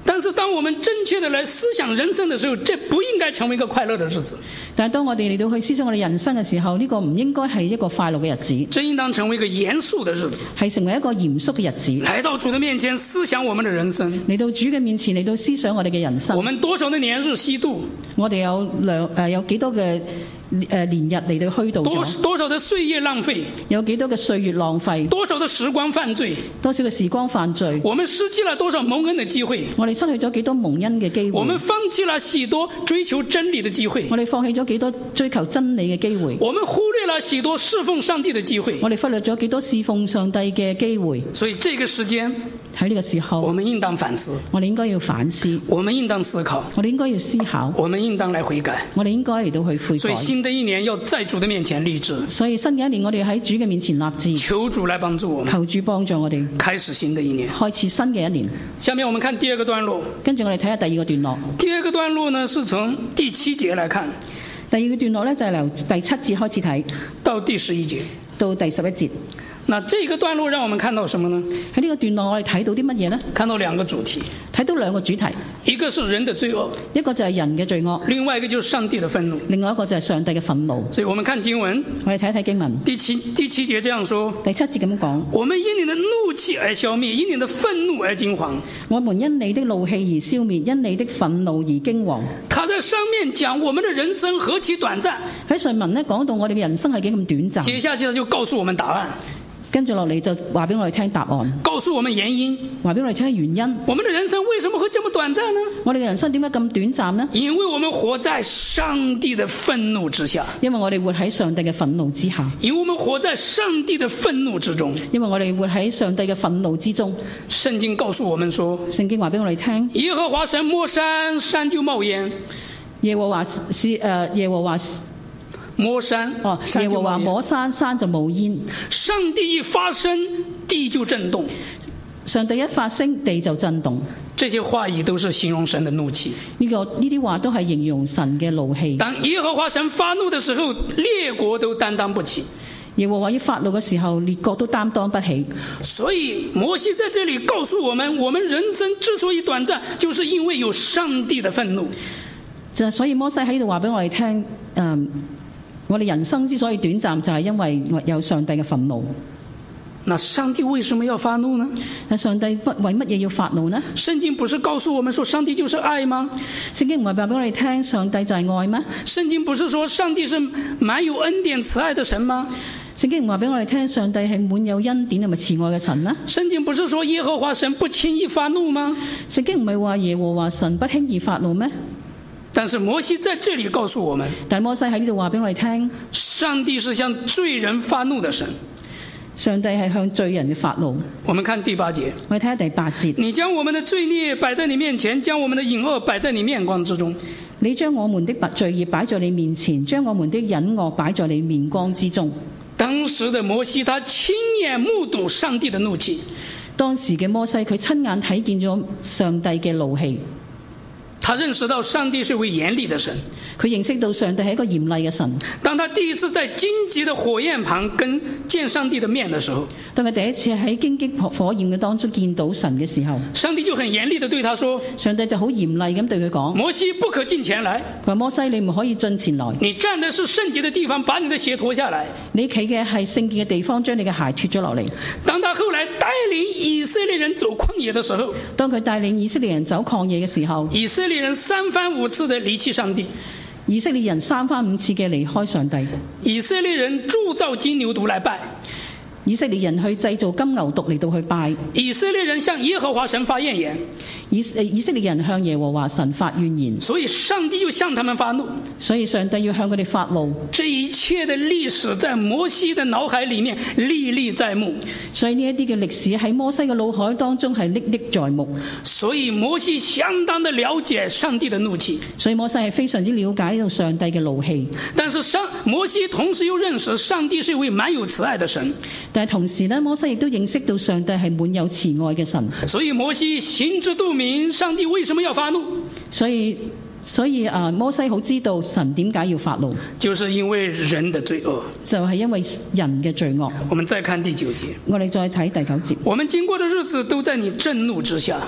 但是當我們正確的來思想人生的時候，這不應該成為一個快樂的日子。 但係當我哋嚟到去思想我哋人生嘅時候，呢、這個唔應該係一個快樂嘅日子， 這應當成為一個嚴肅的日子， 係成為一個嚴肅嘅日子。 來到主的面前思想我們的人生， 嚟到主嘅面前嚟到思想我哋嘅人生。 我們多少的年日虛度， 我哋有兩誒有幾多嘅誒年日嚟到虛度多咗， 多少的歲月浪費， 有幾多嘅歲月浪費， 多少的時光犯罪， 多少嘅時光犯罪， 我們失去了多少蒙恩的機會， 我哋失去咗幾多蒙恩嘅機會， 我們放棄了許多追求真理的機會， 我哋放棄咗幾多追求真理嘅機會， 我們忽略了許多侍奉上帝的機會， 我哋忽略咗幾多侍奉上帝嘅機會。 所以這個時間喺呢個時候， 我們應當反思， 我哋應該要反思， 我們應當思考， 我哋應該要思考， 我們應當來悔改， 我哋應該嚟到去悔改。 所以新的一年要在主的面前立志， 所以新嘅一年我哋喺主嘅面前立志， 求主來幫助我們， 求主幫助我哋開始新的一年， 開始新嘅一年。 下面我們看第二個段落， 跟住我哋睇下第二個段落。 第二個段落呢是從第七節來看， 第二個段落呢，就係由第七節開始睇到第十一節， 到第十一節。 那這個段落讓我們看到什麼呢？ 喺呢個段落我哋睇到啲乜嘢呢？ 看到兩個主題， 睇到兩個主題， 一個是人的罪惡， 一個就係人嘅罪惡， 另外一個就是上帝的憤怒， 另外一個就係上帝嘅憤怒。 所以我們看經文， 我哋睇一睇經文。 第七第七節這樣說， 第七節咁講： 我們因你的怒氣而消滅，因你的憤怒而驚惶。 我們因你的怒氣而消滅，因你的憤怒而驚惶。 他在上面講我們的人生何其短暫， 喺上文呢講到我哋嘅人生係幾咁短暫。 接下去他就告訴我們答案。 跟住落嚟就話俾我哋聽答案， 告訴我們原因， 話俾我哋聽原因。 我們的人生為什麼會這麼短暫呢？ 我哋嘅人生點解咁短暫呢？ 因為我們活在上帝的憤怒之下。 因為我哋活喺上帝嘅憤怒之下。 因為我們活在上帝的憤怒之中。 因為我哋活喺上帝嘅憤怒之中。 聖經告訴我們說， 聖經話俾我哋聽， 耶和華神摸山，山就冒煙。 耶和華是誒耶和華。 摸山， 哦，耶和華摸山，山就冒煙。 上帝一發聲，地就震動。 上帝一發聲，地就震動。 這些話語都是形容神的怒氣。 呢、這個呢啲話都係形容神嘅怒氣。 當耶和華神發怒的時候，列國都擔當不起。 耶和華一發怒嘅時候，列國都擔當不起。 所以摩西在這裡告訴我們，我們人生之所以短暫，就是因為有上帝的憤怒。 就所以摩西喺呢度話俾我哋聽，嗯。我哋人生之所以短暫，就係因為有上帝嘅憤怒。 那上帝為什麼要發怒呢？ 那上帝不為乜嘢要發怒呢？ 聖經不是告訴我們說上帝就是愛嗎？ 聖經唔係話俾我哋聽上帝就係愛咩？ 聖經不是說上帝是滿有恩典慈愛的神嗎？ 聖經唔話俾我哋聽上帝係滿有恩典同埋慈愛嘅神啦。 聖經不是說耶和華神不輕易發怒嗎？ 聖經唔係話耶和華神不輕易發怒咩？ 但是摩西在這裡告訴我們， 但摩西喺呢度話俾我哋聽， 上帝是向罪人發怒的神。 上帝係向罪人嘅發怒。 我們看第八節， 我哋睇下第八節。 你將我們的罪孽擺在你面前，將我們的隱惡擺在你面光之中。 你將我們的罪孽擺在你面前，將我們的隱惡擺在你面光之中。 當時的摩西，他親眼目睹上帝的怒氣。 當時嘅摩西，佢親眼睇見咗上帝嘅怒氣。 他認識到上帝是位嚴厲的神， 佢認識到上帝係一個嚴厲嘅神。 當他第一次在荊棘的火焰旁跟見上帝的面的時候， 當佢第一次喺荊棘火焰嘅當中見到神嘅時候， 上帝就很嚴厲地對他說， 上帝就好嚴厲咁對佢講， 摩西不可進前來。 佢話摩西，你唔可以進前來， 你站的是聖潔的地方，把你的鞋脫下來。 你企嘅係聖潔嘅地方，將你嘅鞋脫咗落嚟。 當他後來帶領以色列人走曠野的時候， 當佢帶領以色列人走曠野嘅時候， 以色列人三番五次的離棄上帝， 以色列人三番五次嘅離開上帝， 以色列人鑄造金牛犢來拜， 以色列人去製造金牛犢嚟到去拜， 以色列人向耶和華神發怨言， 以以色列人向耶和華神發怨言， 所以上帝就向他們發怒， 所以上帝要向佢哋發怒。 這一切的歷史在摩西的腦海裡面歷歷在目， 所以呢一啲嘅歷史喺摩西嘅腦海當中係歷歷在目。 所以摩西相當的了解上帝的怒氣， 所以摩西係非常之了解到上帝嘅怒氣。 但是上摩西同時又認識上帝是一位滿有慈愛的神。 但係同時咧，摩西亦都認識到上帝係滿有慈愛嘅神。 所以摩西心知肚明，上帝為什麼要發怒？ 所以所以啊，摩西好知道神點解要發怒， 就是因為人的罪惡， 就係因為人嘅罪惡。 我們再看第九節， 我哋再睇第九節。 我們經過的日子都在你震怒之下。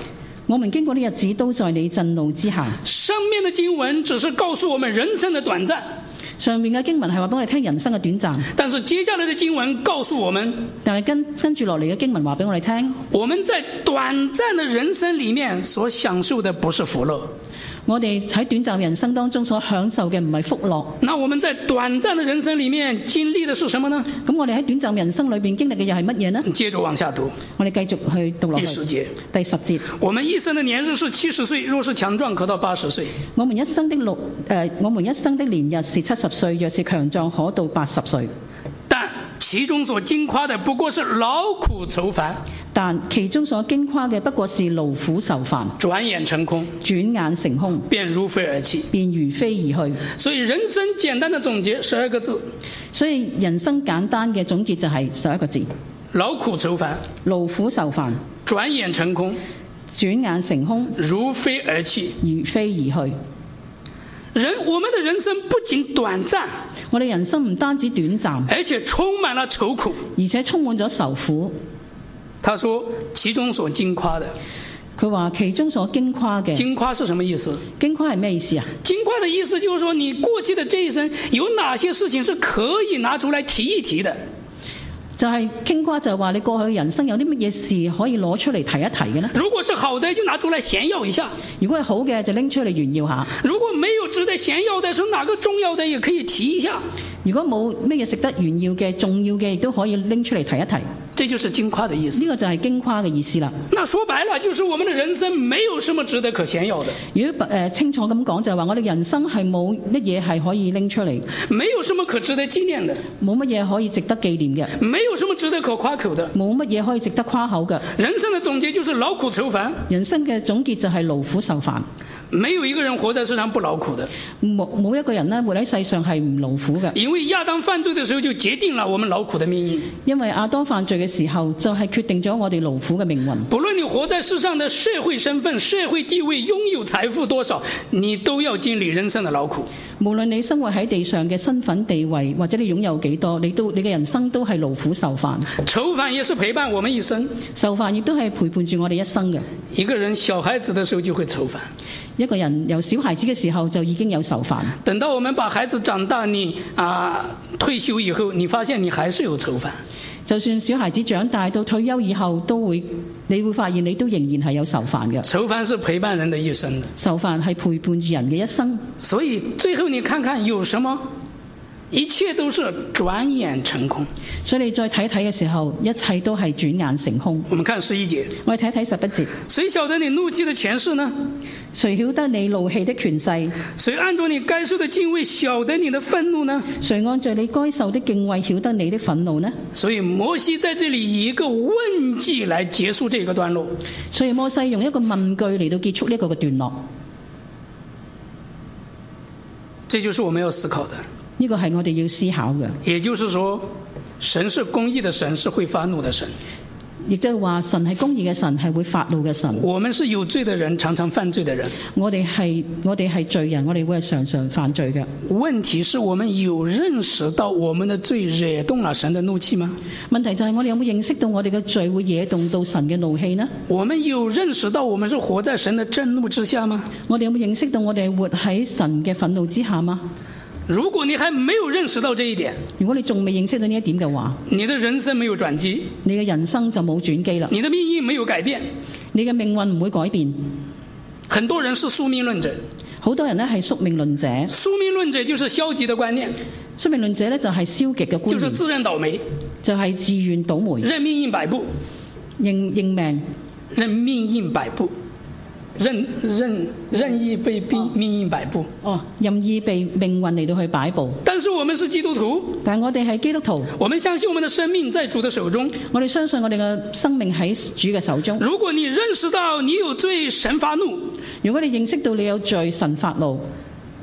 我們經過的日子都在你震怒之下。 上面的經文只是告訴我們人生的短暫， 上面嘅經文係話俾我哋聽人生嘅短暫， 但是接下來的經文告訴我們， 但係跟跟住落嚟嘅經文話俾我哋聽， 我們在短暫的人生裡面所享受的不是福樂。 我哋喺短暫人生當中所享受嘅唔係福樂。 那我們在短暫的人生裡面經歷的是什麼呢？ 咁我哋喺短暫人生裏邊經歷嘅又係乜嘢呢？ 接着往下讀， 我哋繼續去讀落去。 第十節， 第十節， 我們一生的年日是七十歲，若是強壯可到八十歲。 我們一生的六誒、呃，我們一生的年日是七十歲，若是強壯可到八十歲。 但其中所經誇的不過是勞苦愁煩， 但其中所經誇嘅不過是勞苦愁煩， 轉眼成空， 轉眼成空， 便如飛而去， 便如飛而去。 所以人生簡單的總結十二個字， 所以人生簡單嘅總結就係十一個字： 勞苦愁煩， 勞苦愁煩， 轉眼成空， 轉眼成空，如飛而去， 如飛而去。 人，我們的人生不僅短暫， 我哋人生唔單止短暫， 而且充滿了愁苦， 而且充滿咗愁苦。 他說其中所經誇的， 佢話其中所經誇嘅， 經誇是什麼意思？ 經誇係咩意思啊？ 經誇的意思就是說你過去的這一生有哪些事情是可以拿出來提一提的。 就係經誇，就係話你過去人生有啲乜嘢事可以攞出嚟提一提嘅呢？ 如果是好的，就拿出來炫耀一下； 如果係好嘅，就拎出嚟炫耀下； 如果沒有值得炫耀的，是哪個重要的也可以提一下。 如果冇咩嘢值得炫耀嘅、重要嘅，亦都可以拎出嚟提一提。 這就是經誇的意思。 呢個就係經誇嘅意思啦。 那說白了，就是我們的人生沒有什麼值得可炫耀的。 如果誒、呃、清楚咁講，就係話我哋人生係冇乜嘢係可以拎出嚟， 沒有什麼可值得紀念的， 冇乜嘢可以值得紀念嘅， 沒有什麼值得可誇口的， 冇乜嘢可以值得誇口嘅。 人生的總結就是勞苦愁煩。 人生嘅總結就係勞苦愁煩。 沒有一個人活在世上不勞苦的， 冇冇一個人呢活喺世上係唔勞苦嘅。 因為亞當犯罪的時候就決定了我們勞苦的命運。 因為亞當犯罪嘅時候就係決定咗我哋勞苦嘅命運。 不論你活在世上的社會身份、社會地位、擁有財富多少，你都要經歷人生的勞苦。 無論你生活喺地上嘅身份地位，或者你擁有幾多，你都你嘅人生都係勞苦愁煩。 愁煩也是陪伴我們一生， 愁煩亦都係陪伴住我哋一生嘅。 一個人小孩子的時候就會愁煩， 一個人由小孩子嘅時候就已經有愁煩。 等到我們把孩子長大，你啊退休以後，你發現你還是有愁煩。 就算小孩子長大到退休以後，都會你會發現你都仍然係有愁煩嘅。 愁煩是陪伴人的一生的， 愁煩係陪伴住人嘅一生。 所以最後你看看有什麼？一切都是轉眼成空。 所以你再睇睇嘅時候，一切都係轉眼成空。 我們看十一節， 我哋睇睇十一節。 誰曉得你怒氣的權勢呢？ 誰曉得你怒氣的權勢？ 誰按照你該受的敬畏曉得你的憤怒呢？ 誰按照你該受的敬畏曉得你的憤怒呢？ 所以摩西在這裡以一個問句來結束這個段落。 所以摩西用一個問句嚟到結束呢個嘅段落。 這就是我們要思考的。 呢個係我哋要思考嘅。 也就是說，神是公義的神，是會發怒的神。 亦都係話神係公義嘅神，係會發怒嘅神。 我們是有罪的人，常常犯罪的人。 我哋係我哋係罪人，我哋會係常常犯罪嘅。 問題是我們有認識到我們的罪惹動了神的怒氣嗎？ 問題就係我哋有冇認識到我哋嘅罪會惹動到神嘅怒氣呢？ 我們有認識到我們是活在神的震怒之下嗎？ 我哋有冇認識到我哋係活喺神嘅憤怒之下嗎？ 如果你還沒有認識到這一點， 如果你仲未認識到呢一點嘅話， 你的人生沒有轉機， 你嘅人生就冇轉機啦。 你的命運沒有改變， 你嘅命運唔會改變。 很多人是宿命論者， 好多人呢係宿命論者。 宿命論者就是消極的觀念， 宿命論者呢就係消極嘅觀念， 就是自認倒霉， 就係自願倒霉， 認命運擺布， 認認命， 認命運擺布。任任任意被命命運擺布， 哦，任意被命運嚟到去擺布。 但是我們是基督徒， 但係我哋係基督徒， 我們相信我們的生命在主的手中。 我哋相信我哋嘅生命喺主嘅手中。 如果你認識到你有罪，神發怒； 如果你認識到你有罪，神發怒，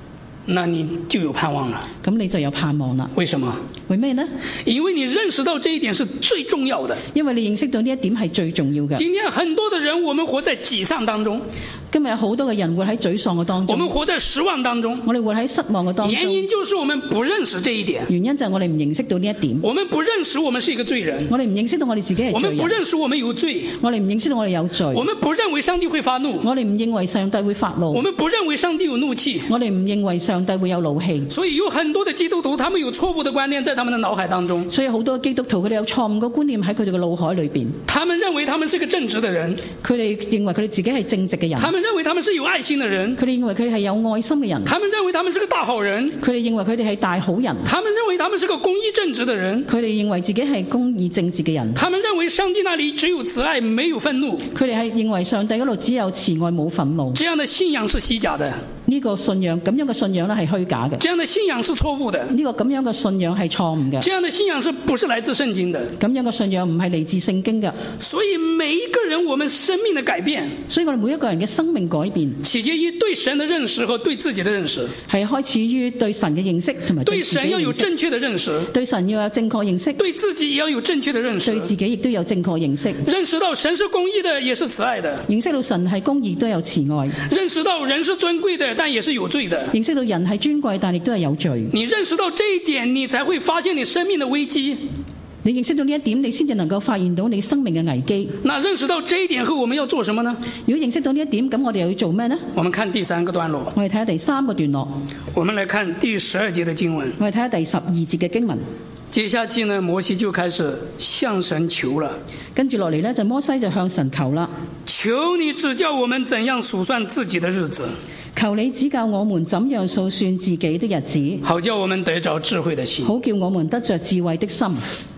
那你就有盼望了。 咁你就有盼望啦。 為什麼？ 為咩呢？ 因為你認識到這一點是最重要的。 因為你認識到呢一點係最重要嘅。 今天很多的人，我們活在沮喪當中。 今日有好多嘅人活喺沮喪嘅當中。 我們活在失望當中。 我哋活喺失望嘅當中。 原因就是我們不認識這一點。 原因就係我哋唔認識到呢一點。 我們不認識我們是一個罪人。 我哋唔認識到我哋自己係罪人。 我們不認識我們有罪。 我哋唔認識到我哋有罪。 我們不認為上帝會發怒。 我哋唔認為上帝會發怒。 我們不認為上帝有怒氣。 我哋唔認為上帝會有怒氣。 所以有很多的基督徒，他們有錯誤的觀念在他們的腦海當中。 所以好多基督徒佢哋有錯誤嘅觀念喺佢哋嘅腦海裏邊。 他們認為他們是個正直的人。 佢哋認為佢哋自己係正直嘅人。 他們認為他們是有愛心的人。 佢哋認為佢哋係有愛心嘅人。 他們認為他們是個大好人。 佢哋認為佢哋係大好人。 他們認為他們是個公義正直的人。 佢哋認為自己係公義正直嘅人。 他們認為上帝那裡只有慈愛，沒有憤怒。 佢哋係認為上帝嗰度只有慈愛冇憤怒。 這樣的信仰是虛假的。 呢個信仰咁樣嘅信仰咧係虛假嘅。 這樣的信仰是錯誤的。 呢個咁樣嘅信仰係錯誤嘅。 這樣的信仰是不是來自聖經的？ 咁樣嘅信仰唔係嚟自聖經嘅。 所以每一個人我們生命的改變， 所以我哋每一個人嘅生命改變， 起結於對神的認識和對自己的認識。 係開始於對神嘅認識同埋對自己嘅認識。 對神要有正確的認識。 對神要有正確認識。 對自己也要有正確的認識。 對自己亦都有正確認識。 認識到神是公義的，也是慈愛的。 認識到神係公義都有慈愛。 認識到人是尊貴的，但也是有罪的。 認識到人係尊貴，但亦都係有罪。 你認識到這一點，你才會發現你生命的危機。 你認識到呢一點，你先至能夠發現到你生命嘅危機。 那認識到這一點後，我們要做什麼呢？ 如果認識到呢一點，咁我哋又要做咩呢？ 我們看第三個段落。 我哋睇下第三個段落。 我們來看第十二節的經文。 我哋睇下第十二節嘅經文。 接下去呢，摩西就開始向神求了。 跟住落嚟呢，就摩西就向神求啦。 求你指教我們怎樣數算自己的日子。 求你指教我們怎樣數算自己的日子。 好叫我們得着智慧的心。 好叫我們得着智慧的心。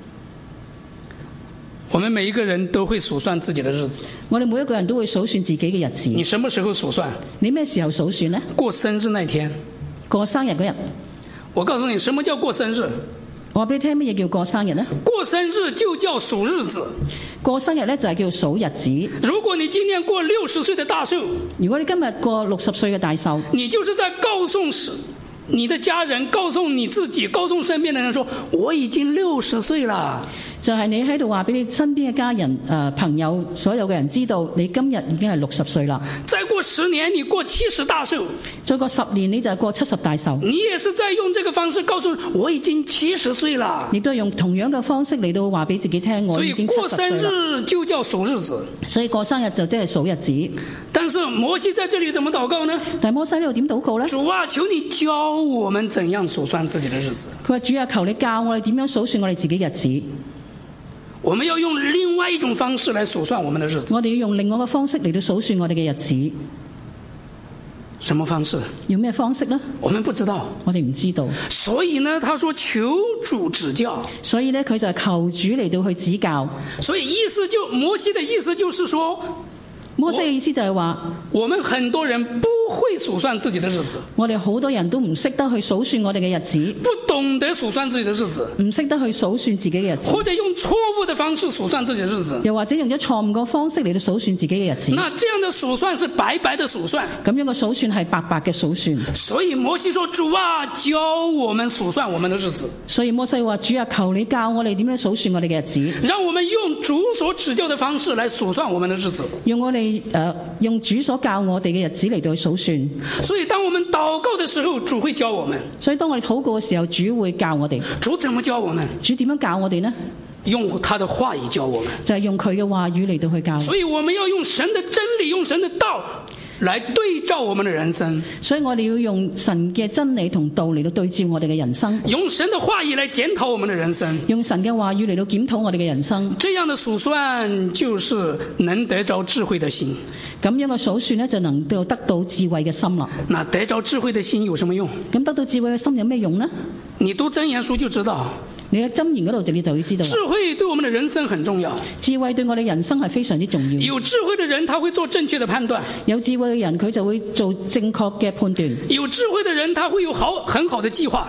我們每一個人都會數算自己的日子。 我哋每一個人都會數算自己嘅日子。 你什麼時候數算？ 你咩時候數算呢？ 過生日那天。 過生日嗰日。 我告訴你，什麼叫過生日？ 我話俾你聽，乜嘢叫過生日呢？ 過生日就叫數日子。 過生日咧就係叫數日子。 如果你今年過六十歲的大壽， 如果你今日過六十歲嘅大壽， 你就是在告訴你的家人，告訴你自己，告訴身邊的人說，我已經六十歲啦。 就係你喺度話俾你身邊嘅家人、誒、呃、朋友，所有嘅人知道你今日已經係六十歲啦。 再過十年，你過七十大壽。再過十年，你就係過七十大壽。 你也是在用這個方式告訴我已經七十歲啦。 你都係用同樣嘅方式嚟到話俾自己聽，我已經七十歲啦。所以過生日就叫數日子。 所以過生日就即係數日子。 但是摩西在這裡怎麼禱告呢？ 但係摩西呢度點禱告呢？ 主啊，求你教我們怎樣數算自己的日子。 佢話，主啊，求你教我哋點樣數算我哋自己日子。 我們要用另外一種方式來數算我們的日子。 我哋要用另外一個方式嚟到數算我哋嘅日子。 什麼方式？ 用咩方式呢？ 我們不知道。 我哋唔知道。 所以呢，他說求主指教。 所以呢，佢就係求主嚟到去指教。 所以意思就摩西的意思就是說。 摩西嘅意思就係話， 我們很多人不會數算自己的日子。 我哋好多人都唔識得去數算我哋嘅日子， 不懂得數算自己的日子， 唔識得去數算自己嘅日子， 或者用錯誤的方式數算自己的日子， 又或者用咗錯誤嘅方式嚟到數算自己嘅日子。 那這樣的數算是白白的數算， 咁樣嘅數算係白白嘅數算。 所以摩西說：主啊，教我們數算我們的日子。 所以摩西話：主啊，求你教我哋點樣數算我哋嘅日子， 讓我們用主所指教的方式來數算我們的日子。 用我哋誒、呃、用主所教我哋嘅日子嚟到去數算。 所以當我們禱告的時候，主會教我們。 所以當我哋禱告嘅時候，主會教我哋。 主怎麼教我們？ 主點樣教我哋呢？ 用他的話語教我們， 就係用佢嘅話語嚟到去教。 所以我們要用神的真理，用神的道來對照我們的人生。 所以我哋要用神嘅真理同道嚟到對照我哋嘅人生。 用神的話語來檢討我們的人生。 用神嘅話語嚟到檢討我哋嘅人生。 這樣的數算就是能得着智慧的心。 咁樣嘅數算呢，就能夠得到智慧嘅心啦。 那得着智慧的心有什麼用？ 咁得到智慧嘅心有咩用呢？ 你讀箴言書就知道。 你喺箴言嗰度，你就會知道。 智慧對我們的人生很重要。 智慧對我哋人生係非常之重要。 有智慧的人，他會做正確的判斷。 有智慧嘅人，佢就會做正確嘅判斷。 有智慧的人，他會有好很好的計劃。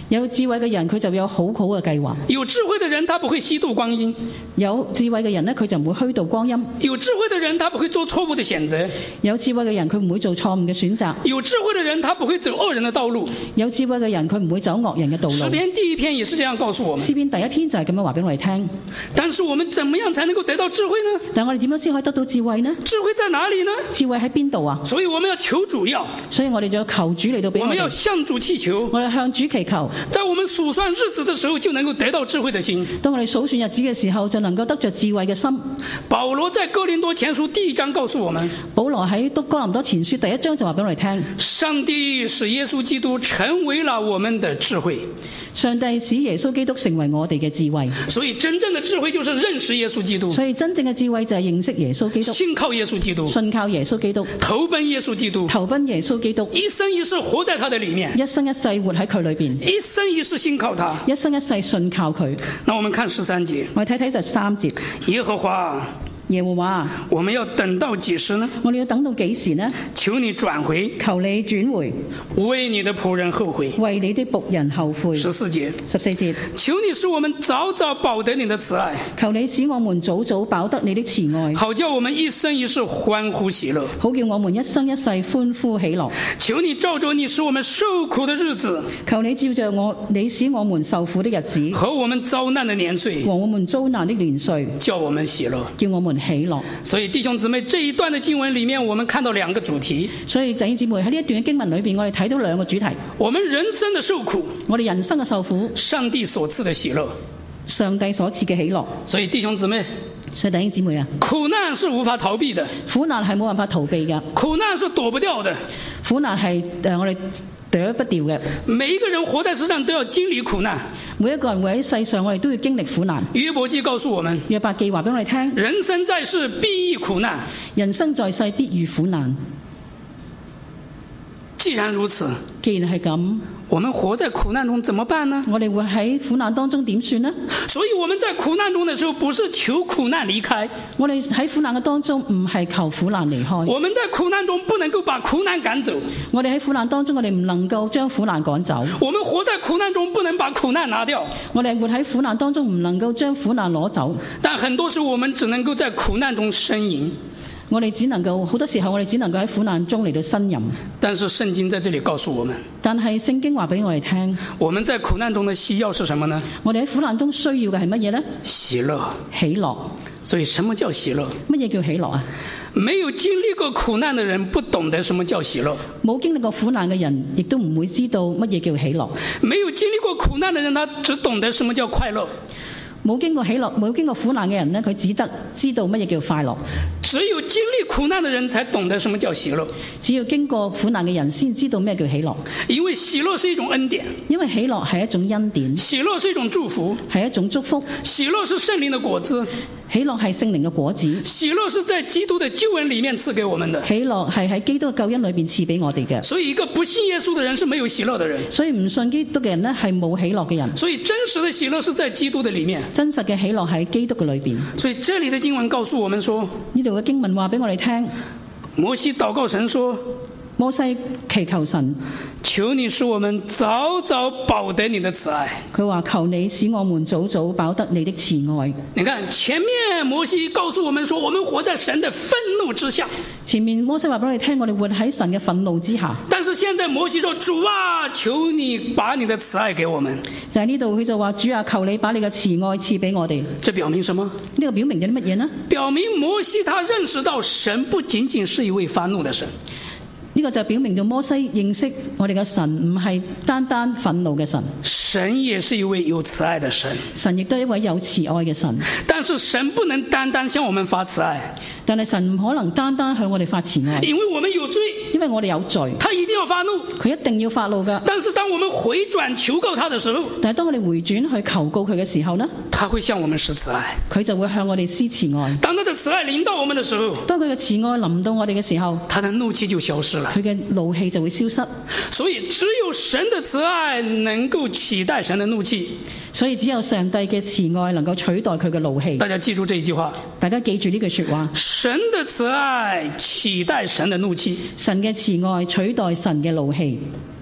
有智慧嘅人佢就有好好嘅計劃。 有智慧的人他不會虛度光陰。 有智慧嘅人呢，佢就唔會虛度光陰。 有智慧的人他不會做錯誤的選擇。 有智慧嘅人佢唔會做錯誤嘅選擇。 有智慧的人他不會走惡人的道路。 有智慧嘅人佢唔會走惡人嘅道路。 詩篇第一篇也是這樣告訴我們。 詩篇第一篇就係咁樣話俾我哋聽。 但是我們怎麼樣才能夠得到智慧呢？ 但我哋點樣先可以得到智慧呢？ 智慧在哪裡呢？ 智慧喺邊度啊？ 所以我們要求主要。 所以我哋就要求主嚟到俾我哋。 我們要向主祈求。 我哋向主祈求。 在我們數算日子的時候，就能夠得到智慧的心。 當我哋數算日子嘅時候，就能夠得着智慧嘅心。 保羅在哥林多前書第一章告訴我們。 保羅喺哥林多前書第一章就話俾我哋聽。 上帝使耶穌基督成為了我們的智慧。 上帝使耶穌基督成為我哋嘅智慧。 所以真正的智慧就是認識耶穌基督。 所以真正嘅智慧就係認識耶穌基督。 信靠耶穌基督。 信靠耶穌基督。 投奔耶穌基督。 投奔耶穌基督。 一生一世活在他的裡面。 一生一世活喺佢裏邊。 一生一世信靠他。 一生一世信靠佢。 那我們看十三節。 我哋睇睇第三節。 耶和華。 耶和華， 我們要等到幾時呢？ 我哋要等到幾時呢？ 求你轉回， 求你轉回， 為你的僕人後悔， 為你的僕人後悔。 十四節， 十四節， 求你使我們早早飽得你的慈愛， 求你使我們早早飽得你的慈愛， 好叫我們一生一世歡呼喜樂， 好叫我們一生一世歡呼喜樂。 求你照着你使我們受苦的日子， 求你照着我你使我們受苦的日子， 和我們遭難的年歲， 和我們遭難的年歲， 叫我們喜樂， 叫我們喜樂。 所以弟兄姊妹，這一段的經文裡面，我們看到兩個主題。 所以弟兄姊妹喺呢一段嘅經文裏邊，我哋睇到兩個主題。 我們人生的受苦， 我哋人生嘅受苦， 上帝所賜的喜樂， 上帝所賜嘅喜樂。 所以弟兄姊妹， 所以弟兄姊妹啊， 苦難是無法逃避的， 苦難係冇辦法逃避嘅， 苦難是躲不掉的， 苦難係誒我哋躲不掉嘅。 每一個人活在世上都要經歷苦難， 每一個人活喺世上，我哋都要經歷苦難。 約伯記告訴我們， 約伯記話俾我哋聽， 人生在世必遇苦難， 人生在世必遇苦難。 既然如此， 既然係咁， 我們活在苦難中怎麼辦呢？ 我哋活喺苦難當中點算呢？ 所以我們在苦難中的時候，不是求苦難離開。 我哋喺苦難嘅當中唔係求苦難離開。 我們在苦難中不能夠把苦難趕走。 我哋喺苦難當中，我哋唔能夠將苦難趕走。 我們活在苦難中不能把苦難拿掉。 我哋活喺苦難當中，唔能夠將苦難攞走。 但很多時候我們只能夠在苦難中呻吟。 我哋只能夠好多時候，我哋只能夠喺苦難中嚟到呻吟。 但是聖經在這裡告訴我們， 但係聖經話俾我哋聽， 我們在苦難中的需要是什麼呢？ 我哋喺苦難中需要嘅係乜嘢呢？ 喜樂。 喜樂。 所以什麼叫喜樂？ 乜嘢叫喜樂啊？ 沒有經歷過苦難的人不懂得什麼叫喜樂。 冇經歷過苦難嘅人，亦都唔會知道乜嘢叫喜樂。 沒有經歷過苦難的人，他只懂得什麼叫快樂。 冇經過喜樂、冇經過苦難嘅人呢，佢只得知道乜嘢叫快樂。 只有經歷苦難的人才懂得什麼叫喜樂。 只要經過苦難嘅人先知道咩叫喜樂。 因為喜樂是一種恩典。 因為喜樂係一種恩典。 喜樂是一種祝福。 係一種祝福。 喜樂是聖靈的果子。 喜樂係聖靈嘅果子。 喜樂是在基督的救恩裡面賜給我們的。 喜樂係喺基督嘅救恩裏邊賜俾我哋嘅。 所以一個不信耶穌的人是沒有喜樂的人。 所以唔信基督嘅人呢，係冇喜樂嘅人。 所以真實的喜樂是在基督的裡面。 真實嘅喜樂喺基督嘅裏邊。 所以這裡的經文告訴我們說， 呢度嘅經文話俾我哋聽， 摩西禱告神說， 摩西祈求神， 求你使我們早早飽得你的慈愛。 佢話求你使我們早早飽得你的慈愛。 你看前面摩西告訴我們說，我們活在神的憤怒之下。 前面摩西話俾我哋聽，我哋活喺神嘅憤怒之下。 但是現在摩西說，主啊，求你把你的慈愛給我們。 就喺呢度佢就話，主啊，求你把你嘅慈愛賜俾我哋。 這表明什麼？ 呢個表明咗啲乜嘢呢？表明摩西他認識到神不僅僅是一位發怒的神。 呢個就表明咗摩西認識我哋嘅神唔係單單憤怒嘅神， 神也是一位有慈愛的神。 神亦都係一位有慈愛嘅神。 但是神不能單單向我們發慈愛， 但係神唔可能單單向我哋發慈愛， 因為我們有罪， 因為我哋有罪， 他一定要發怒， 佢一定要發怒㗎。 但是當我們回轉求告他的時候， 但係當我哋回轉去求告佢嘅時候呢， 他會向我們施慈愛， 佢就會向我哋施慈愛。 當他的慈愛臨到我們的時候， 當佢嘅慈愛臨到我哋嘅時候， 他的怒氣就消失了， 佢嘅怒氣就會消失。 所以只有神的慈愛能夠取代神的怒氣， 所以只有上帝嘅慈愛能夠取代佢嘅怒氣。 大家記住這一句話， 大家記住呢句說話， 神的慈愛取代神的怒氣， 神嘅慈愛取代神嘅怒氣。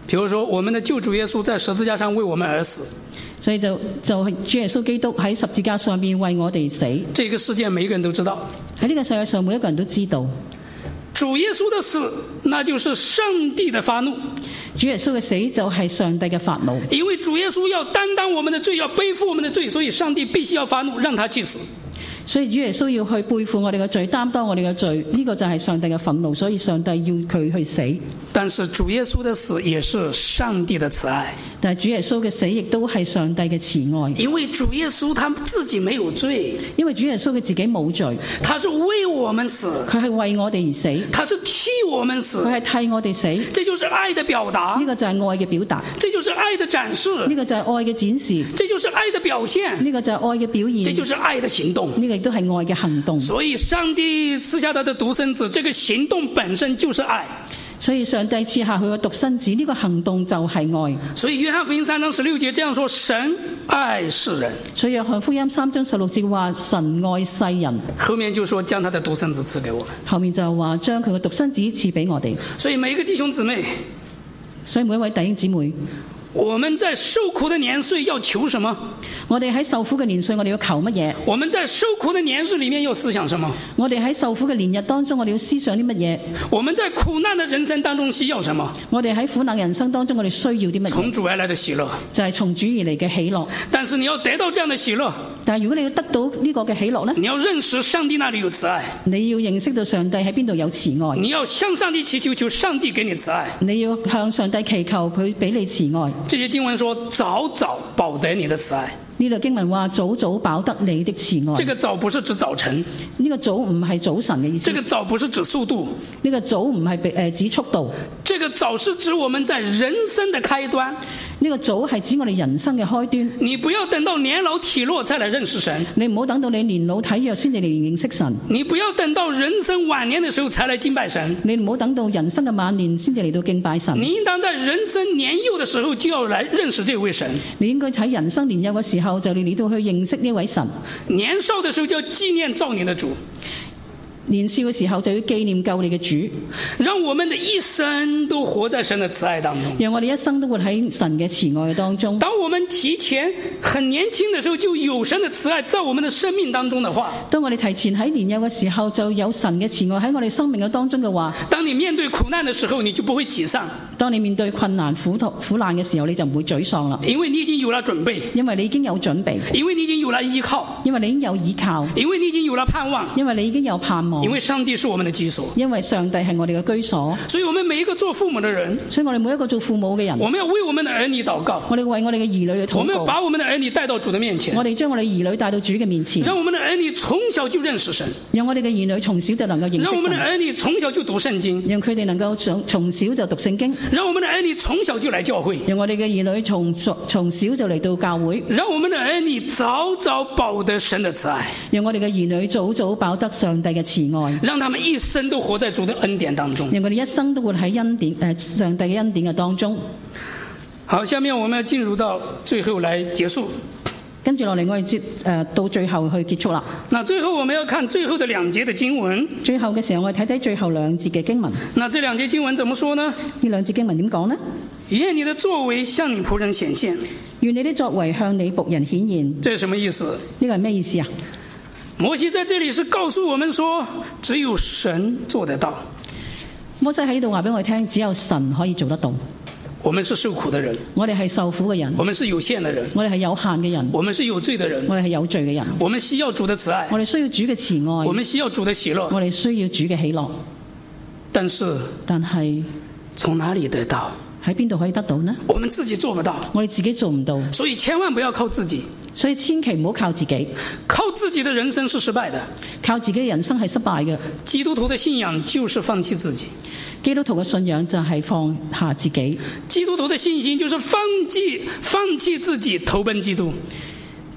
比如說，我們的救主耶穌在十字架上為我們而死， 所以就就係主耶穌基督喺十字架上面為我哋死。 這個世界每一個人都知道， 喺呢個世界上每一個人都知道， 主耶穌的死，那就是上帝的發怒。 主耶穌嘅死就係上帝嘅發怒， 因為主耶穌要擔當我們的罪，要背負我們的罪，所以上帝必須要發怒，讓他去死。 所以主耶穌要去背負我哋嘅罪，擔當我哋嘅罪，呢、這個就係上帝嘅憤怒，所以上帝要佢去死。 但是主耶穌的死也是上帝的慈愛， 但係主耶穌嘅死亦都係上帝嘅慈愛。 因為主耶穌他自己沒有罪， 因為主耶穌佢自己冇罪， 他是為我們死， 佢係為我哋而死， 他是替我們死， 佢係替我哋死。 這就是愛的表達， 呢、這個就係愛嘅表達， 這就是愛的展示， 呢、這個就係愛嘅展示， 這就是愛的表現， 呢、這個就係愛嘅表現， 這就是愛的行動， 呢、這個亦都係愛嘅行動。 所以上帝賜下他的獨生子，這個行動本身就是愛。 所以上帝賜下佢嘅獨生子，呢、這個行動就係愛。 所以約翰福音三章十六節這樣說：神愛世人。 所以約翰福音三章十六節話神愛世人。 後面就說將他的獨生子賜給我們。 後面就話將佢嘅獨生子賜俾我哋。 所以每一個弟兄姊妹， 所以每一位弟兄姊妹， 我們在受苦的年歲要求什麼？ 我哋喺受苦嘅年歲，我哋要求乜嘢？ 我們在受苦的年日裏面要思想什麼？ 我哋喺受苦嘅年日當中，我哋要思想啲乜嘢？ 我們在苦難的人生當中需要什麼？ 我哋喺苦難人生當中，我哋需要啲乜嘢？ 從主而來的喜樂， 就係從主而嚟嘅喜樂。 但是你要得到這樣的喜樂， 但係如果你要得到呢個嘅喜樂呢？ 你要認識上帝那裏有慈愛， 你要認識到上帝喺邊度有慈愛。 你要向上帝祈求，求上帝給你慈愛。 你要向上帝祈求佢俾你慈愛。 這些經文說早早飽得你的慈愛。 呢度經文話早早飽得你的慈愛。 這個早不是指早晨， 呢個早唔係早晨嘅意思。 這個早不是指速度， 呢個早唔係誒指速度。 這個早是指我們在人生的開端。 呢個早係指我哋人生嘅開端。 你不要等到年老體弱再來認識神。 你唔好等到你年老體弱先至嚟認識神。 你不要等到人生晚年的時候才來敬拜神。 你唔好等到人生嘅晚年先至嚟到敬拜神。 你應當在人生年幼的時候就要來認識這位神。 你應該喺人生年幼嘅時候就嚟到去認識呢位神。 年少的時候就要紀念造你的主。 年少嘅時候就要紀念救你嘅主。 讓我們的一生都活在神的慈愛當中。 讓我哋一生都活喺神嘅慈愛當中。 當我們提前很年輕的時候就有神的慈愛在我們的生命當中的話， 當我哋提前喺年幼嘅時候就有神嘅慈愛喺我哋生命嘅當中嘅話， 當你面對苦難的時候，你就不會沮喪。 當你面對困難苦苦難嘅時候，你就唔會沮喪啦。 因為你已經有了準備。 因為你已經有準備。 因為你已經有了依靠。 因為你已經有依靠。 因為你已經有了盼望。 因為你已經有盼望。 因為上帝是我們的居所。 因為上帝係我哋嘅居所。 所以我們每一個做父母的人， 所以我哋每一個做父母嘅人， 我們要為我們的兒女禱告。 我哋為我哋嘅兒女去禱告。 我們要把我們的兒女帶到主的面前。 我哋將我哋兒女帶到主嘅面前。 讓我們的兒女從小就認識神。 讓我哋嘅兒女從小就能夠認識神。 讓我們的兒女從小就讀聖經。 讓佢哋能夠從從小就讀聖經。 讓我們的兒女從小就來教會。 讓我哋嘅兒女從從小就嚟到教會。 讓我們的兒女早早飽得神的慈愛。 讓我哋嘅兒女早早飽得上帝嘅慈愛。 讓他們一生都活在主的恩典當中。 讓我哋一生都活喺恩典誒、呃、上帝嘅恩典嘅當中。 好，下面我們要進入到最後來結束。 跟住落嚟，我哋接誒到最後去結束啦。 那最後我們要看最後的兩節的經文。 最後嘅時候，我哋睇睇最後兩節嘅經文。 那這兩節經文怎麼說呢？ 呢兩節經文點講呢？ 願你的作為向你僕人顯現。 願你的作為向你僕人顯現。 這是什麼意思？ 呢個係咩意思啊？ 摩西在這裏是告訴我們說，只有神做得到。 摩西喺呢度話俾我哋聽，只有神可以做得到。 我們是受苦的人， 我哋係受苦嘅人。 我們是有限的人， 我哋係有限嘅人。 我們是有罪的人， 我哋係有罪嘅人。 我們需要主的慈愛， 我哋需要主嘅慈愛。 我們需要主的喜樂， 我哋需要主嘅喜樂。 但是， 但係從哪裏得到？ 喺邊度可以得到呢？ 我們自己做不到， 我哋自己做唔到。 所以千萬不要靠自己。 所以千祈唔好靠自己。 靠自己的人生是失敗的。 靠自己嘅人生係失敗嘅。 基督徒的信仰就是放棄自己。 基督徒嘅信仰就係放下自己。 基督徒的信心就是放棄放棄自己，投奔基督。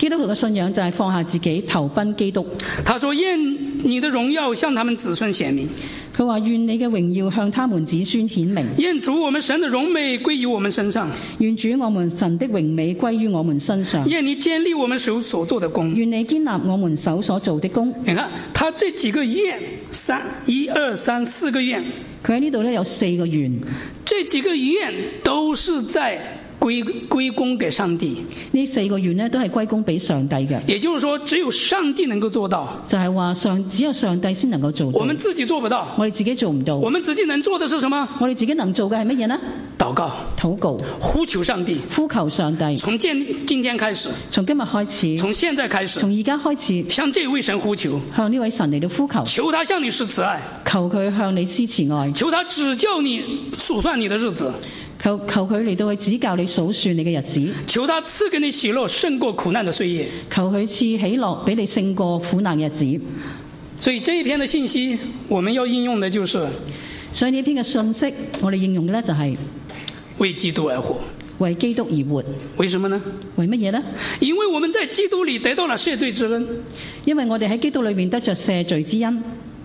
基督徒嘅信仰就係放下自己，投奔基督。 他說：願你的榮耀向他們子孫顯明。 佢話：願你嘅榮耀向他們子孫顯明。 願主我們神的榮美歸於我們身上。 願主我們神的榮美歸於我們身上。 願你堅立我們手所做的工。 願你堅立我們手所做的工。 你看，他這幾個願，三一二三四個願。 佢喺呢度咧有四個願。 這幾個願都是在歸歸功給上帝。 呢四個願呢都係歸功俾上帝嘅。 也就是說，只有上帝能夠做到。 就係話上只有上帝先能夠做到。 我們自己做不到。 我哋自己做唔到。 我們自己能做的是什麼？ 我哋自己能做嘅係乜嘢呢？ 禱告。 禱告。 呼求上帝。 呼求上帝。 從今今天開始。 從今日開始。 從現在開始。 從而家開始。 向這位神呼求。 向呢位神嚟到呼求。 求他向你施慈愛。 求佢向你施慈愛。 求他指教你數算你的日子。 求求佢嚟到去指教你數算你嘅日子。 求他賜給你喜樂勝過苦難的歲月。 求佢賜喜樂俾你勝過苦難嘅日子。 所以這一篇的信息，我們要應用的就是， 所以呢篇嘅信息，我哋應用嘅咧就係為基督而活。 為基督而活。 為什麼呢？ 為乜嘢呢？ 因為我們在基督裏得到了赦罪之恩。 因為我哋喺基督裏面得着赦罪之恩。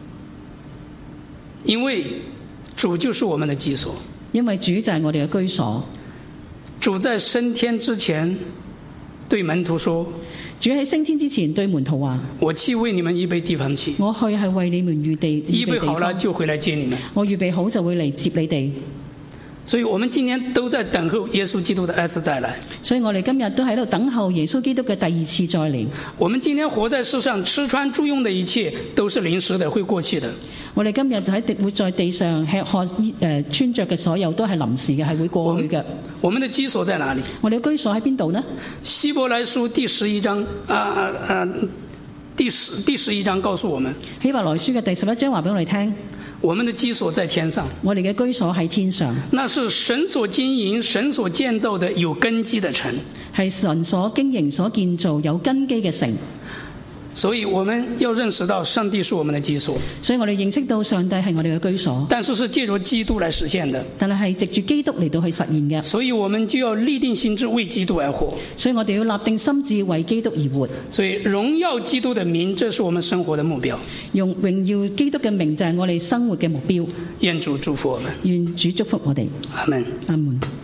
因為主就是我們的居所。 因為主就係我哋嘅居所。 主在升天之前對門徒說， 主喺升天之前對門徒話： 我去為你們預備地方去。 我去係為你們預備預備地方。 預備好了就回來接你們。 我預備好就會嚟接你哋。 所以我們今天都在等候耶穌基督的二次再來。 所以我哋今日都喺度等候耶穌基督嘅第二次再嚟。 我們今天活在世上，吃穿住用的一切都是臨時的，會過去的。 我哋今日喺地活在地上吃喝衣誒穿着嘅所有都係臨時嘅，係會過去嘅。 我們的居所在哪裡？ 我哋嘅居所喺邊度呢？ 希伯來書第十一章啊啊啊第十第十一章告訴我們。 希伯來書嘅第十一章話俾我哋聽。 我們的居所在天上。 我哋嘅居所喺天上。 那是神所經營、神所建造的有根基的城。 係神所經營、所建造有根基嘅城。 所以我們要認識到上帝是我們的居所。 所以我哋認識到上帝係我哋嘅居所。 但是是借着基督來實現的。 但係係藉住基督嚟到去實現嘅。 所以我們就要立定心志為基督而活。 所以我哋要立定心志為基督而活。 所以榮耀基督的名，這是我們生活的目標。 用榮耀基督嘅名就係我哋生活嘅目標。 願主祝福我們。 願主祝福我哋。 阿門。 阿門。